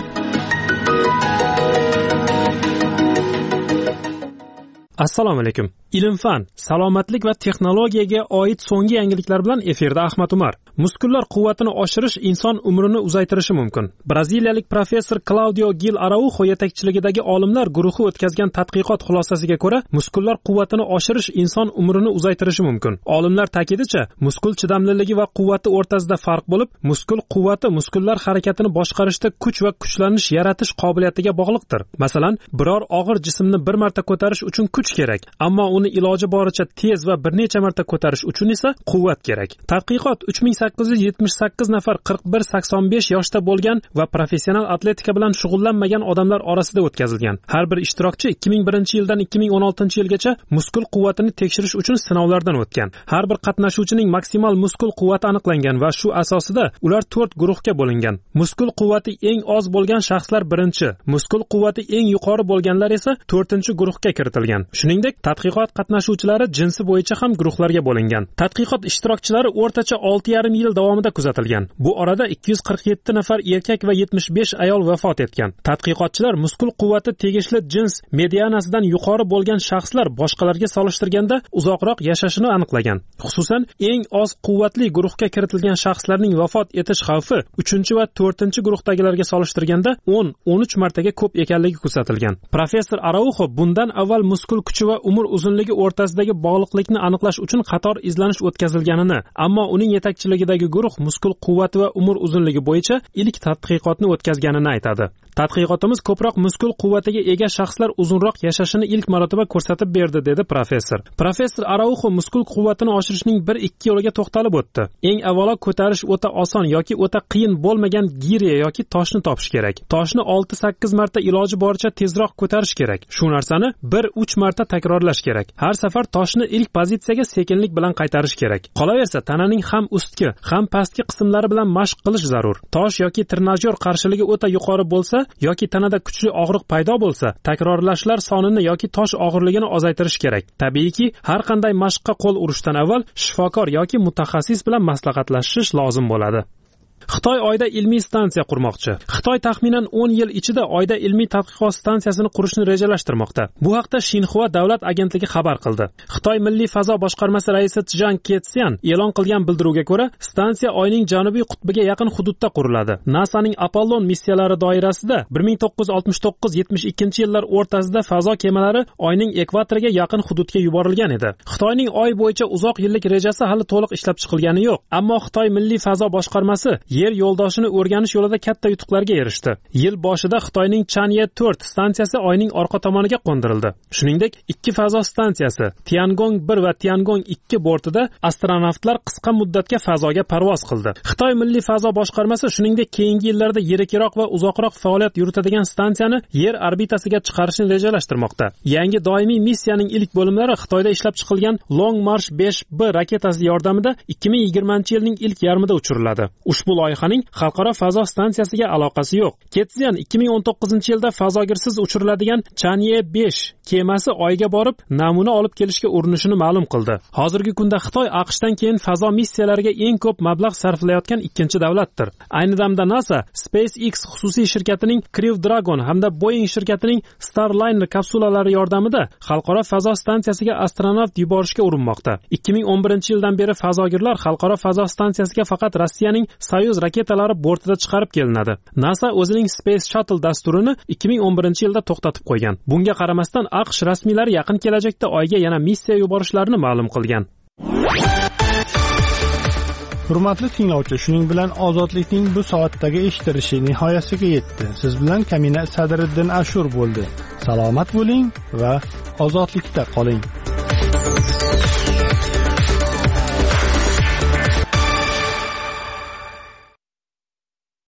Assalomu alaykum. Ilm fan, salomatlik va texnologiyaga oid so'nggi yangiliklar bilan efirda Ahmad Umar. Muskullar quvvatini oshirish inson umrini uzaytirishi mumkin. Braziliyalik professor Claudio Gil Araujo yetakchiligidagi olimlar guruhi o'tkazgan tadqiqot xulosasiga ko'ra, muskullar quvvatini oshirish inson umrini uzaytirishi mumkin. Olimlar ta'kidicha, muskul chidamliligi va quvvati o'rtasida farq bo'lib, muskul quvvati muskullar harakatini boshqarishda kuch va kuchlanish yaratish qobiliyatiga bog'liqdir. Masalan, biror og'ir jismni bir marta ko'tarish uchun kuch kerak, ammo uni iloji boricha tez va bir necha marta ko'tarish uchun esa quvvat kerak. Tadqiqot uch ming sakkiz yuz yetmish sakkiz nafar qirq bir sakson besh yoshda bo'lgan va professional atletika bilan shug'ullanmagan odamlar orasida o'tkazilgan. Har bir ishtirokchi ikki ming birinchi yildan ikki ming o'n oltinchi yilgacha muskul quvvatini tekshirish uchun sinovlardan o'tgan. Har bir qatnashuvchining maksimal muskul quvvati aniqlangan va shu asosida ular to'rt guruhga bo'lingan. Muskul quvvati eng oz bo'lgan shaxslar birinchi, muskul quvvati eng yuqori bo'lganlar esa to'rtinchi guruhga kiritilgan. Shuningdek, tadqiqot qatnashuvchilari jinsi bo'yicha ham guruhlarga bo'lingan. Tadqiqot ishtirokchilari o'rtacha olti yarim yil davomida kuzatilgan. Bu orada ikki yuz qirq yetti nafar erkak va yetmish besh ayol vafot etgan. Tadqiqotchilar muskul quvvati tegishli jins medianasidan yuqori bo'lgan shaxslar boshqalarga solishtirganda uzoqroq yashashini aniqlagan. Xususan, eng oz quvvatli guruhga kiritilgan shaxslarning vafot etish xavfi uchinchi va to'rtinchi guruhdagilarga solishtirganda o'n o'n uch martaga ko'p ekanligi kuzatilgan. Professor Araujo bundan avval muskul kuchi va umr uzunligi o'rtasidagi bog'liqlikni aniqlash uchun qator izlanish o'tkazilganini, ammo uning yetakchiligidagi guruh muskul quvvati va umr uzunligi bo'yicha ilk tadqiqotni o'tkazganini aytadi. Tadqiqotimiz ko'proq muskul quvvatiga ega shaxslar uzunroq yashashini ilk marotaba ko'rsatib berdi, dedi professor. Professor Araujo muskul quvvatini oshirishning bir ikki yo'liga to'xtalib o'tdi. Eng avvalo ko'tarish o'ta oson yoki o'ta qiyin bo'lmagan giriya yoki toshni topish kerak. Toshni olti sakkiz marta iloji boricha tezroq ko'tarish kerak. Shu narsani bir uch marta takrorlash kerak. Har safar toshni ilk pozitsiyaga sekinlik bilan qaytarish kerak. Qolaversa, tananing ham ustki, ham pastki qismlari bilan mashq qilish zarur. Tosh yoki trenajyor qarshiligi o'ta yuqori bo'lsa yoki tanada kuchli og'riq paydo bo'lsa, takrorlashlar sonini yoki tosh og'irligini ozaytirish kerak. Tabiiyki, har qanday mashqqa qo'l urishdan avval shifokor yoki mutaxassis bilan maslahatlashish lozim bo'ladi. Xitoy oyda ilmiy stansiya qurmoqchi. Xitoy taxminan o'n yil ichida oyda ilmiy tadqiqot stansiyasini qurishni rejalashtirmoqda. Bu haqda Xinhua davlat agentligi xabar qildi. Xitoy Milliy fazo boshqarmasi raisi Zhang Ketsian e'lon qilgan bildiruvga ko'ra, stansiya oyning janubiy qutbiga yaqin hududda quriladi. NASAning Apollon missiyalari doirasida bir ming to'qqiz yuz oltmish to'qqiz yetmish ikkinchi yillar o'rtasida fazo kemalari oyning ekvatoriga yaqin hududga yuborilgan edi. Xitoyning oy bo'yicha uzoq yillik rejasi hali to'liq ishlab chiqilgani yo'q, ammo Xitoy Milliy fazo boshqarmasi yer yo'ldoshini o'rganish yo'lida katta yutuqlarga erishdi. Yil boshida Xitoyning Chang'e to'rt stansiyasi oyning orqa tomoniga qo'ndirildi. Shuningdek, ikki fazo stansiyasi Tiangong bir va Tiangong ikki bortida astronavtlar qisqa muddatga fazoga parvoz qildi. Xitoy Milliy fazo boshqarmasi shuningdek keyingi yillarda yirikroq va uzoqroq faoliyat yuritadigan stansiyani yer orbitasiga chiqarishni rejalashtirmoqda. Yangi doimiy missiyaning ilk bo'limlari Xitoyda ishlab chiqilgan Long March besh B raketasi yordamida ikki ming yigirmanchi yilning ilk yarmida uchiriladi. Ushbu loyihaning xalqaro fazo stansiyasiga aloqasi yo'q. Ketsian ikki ming o'n to'qqizinchi yilda fazogirsiz uchiriladigan Chang'e besh kemasi oyga borib namuna olib kelishga urinishini ma'lum qildi. Hozirgi kunda Xitoy AQShdan keyin fazo missiyalariga eng ko'p mablag' sarflayotgan ikkinchi davlatdir. Ayni damda NASA SpaceX xususiy shirkatining Crew Dragon hamda Boeing shirkatining Starliner kapsulalari yordamida xalqaro fazo stansiyasiga astronavt yuborishga urinmoqda. ikki ming o'n birinchi yildan beri fazogirlar xalqaro fazo stansiyasiga faqat Rossiyaning Soyuz raketalari bortida chiqarib kelinadi. NASA o'zining Space Shuttle dasturini ikki ming o'n birinchi yilda to'xtatib qo'ygan. Bunga qaramasdan AQSh rasmiylari yaqin kelajakda oyga yana missiya yuborishlarini ma'lum qilgan. Hurmatli tinglovchi, shuning bilan ozodlikning bu soatdagi eshitilishi nihoyasiga yetdi. Siz bilan Kamina Sadriddin Ashur bo'ldi. Salomat bo'ling va ozodlikda qoling.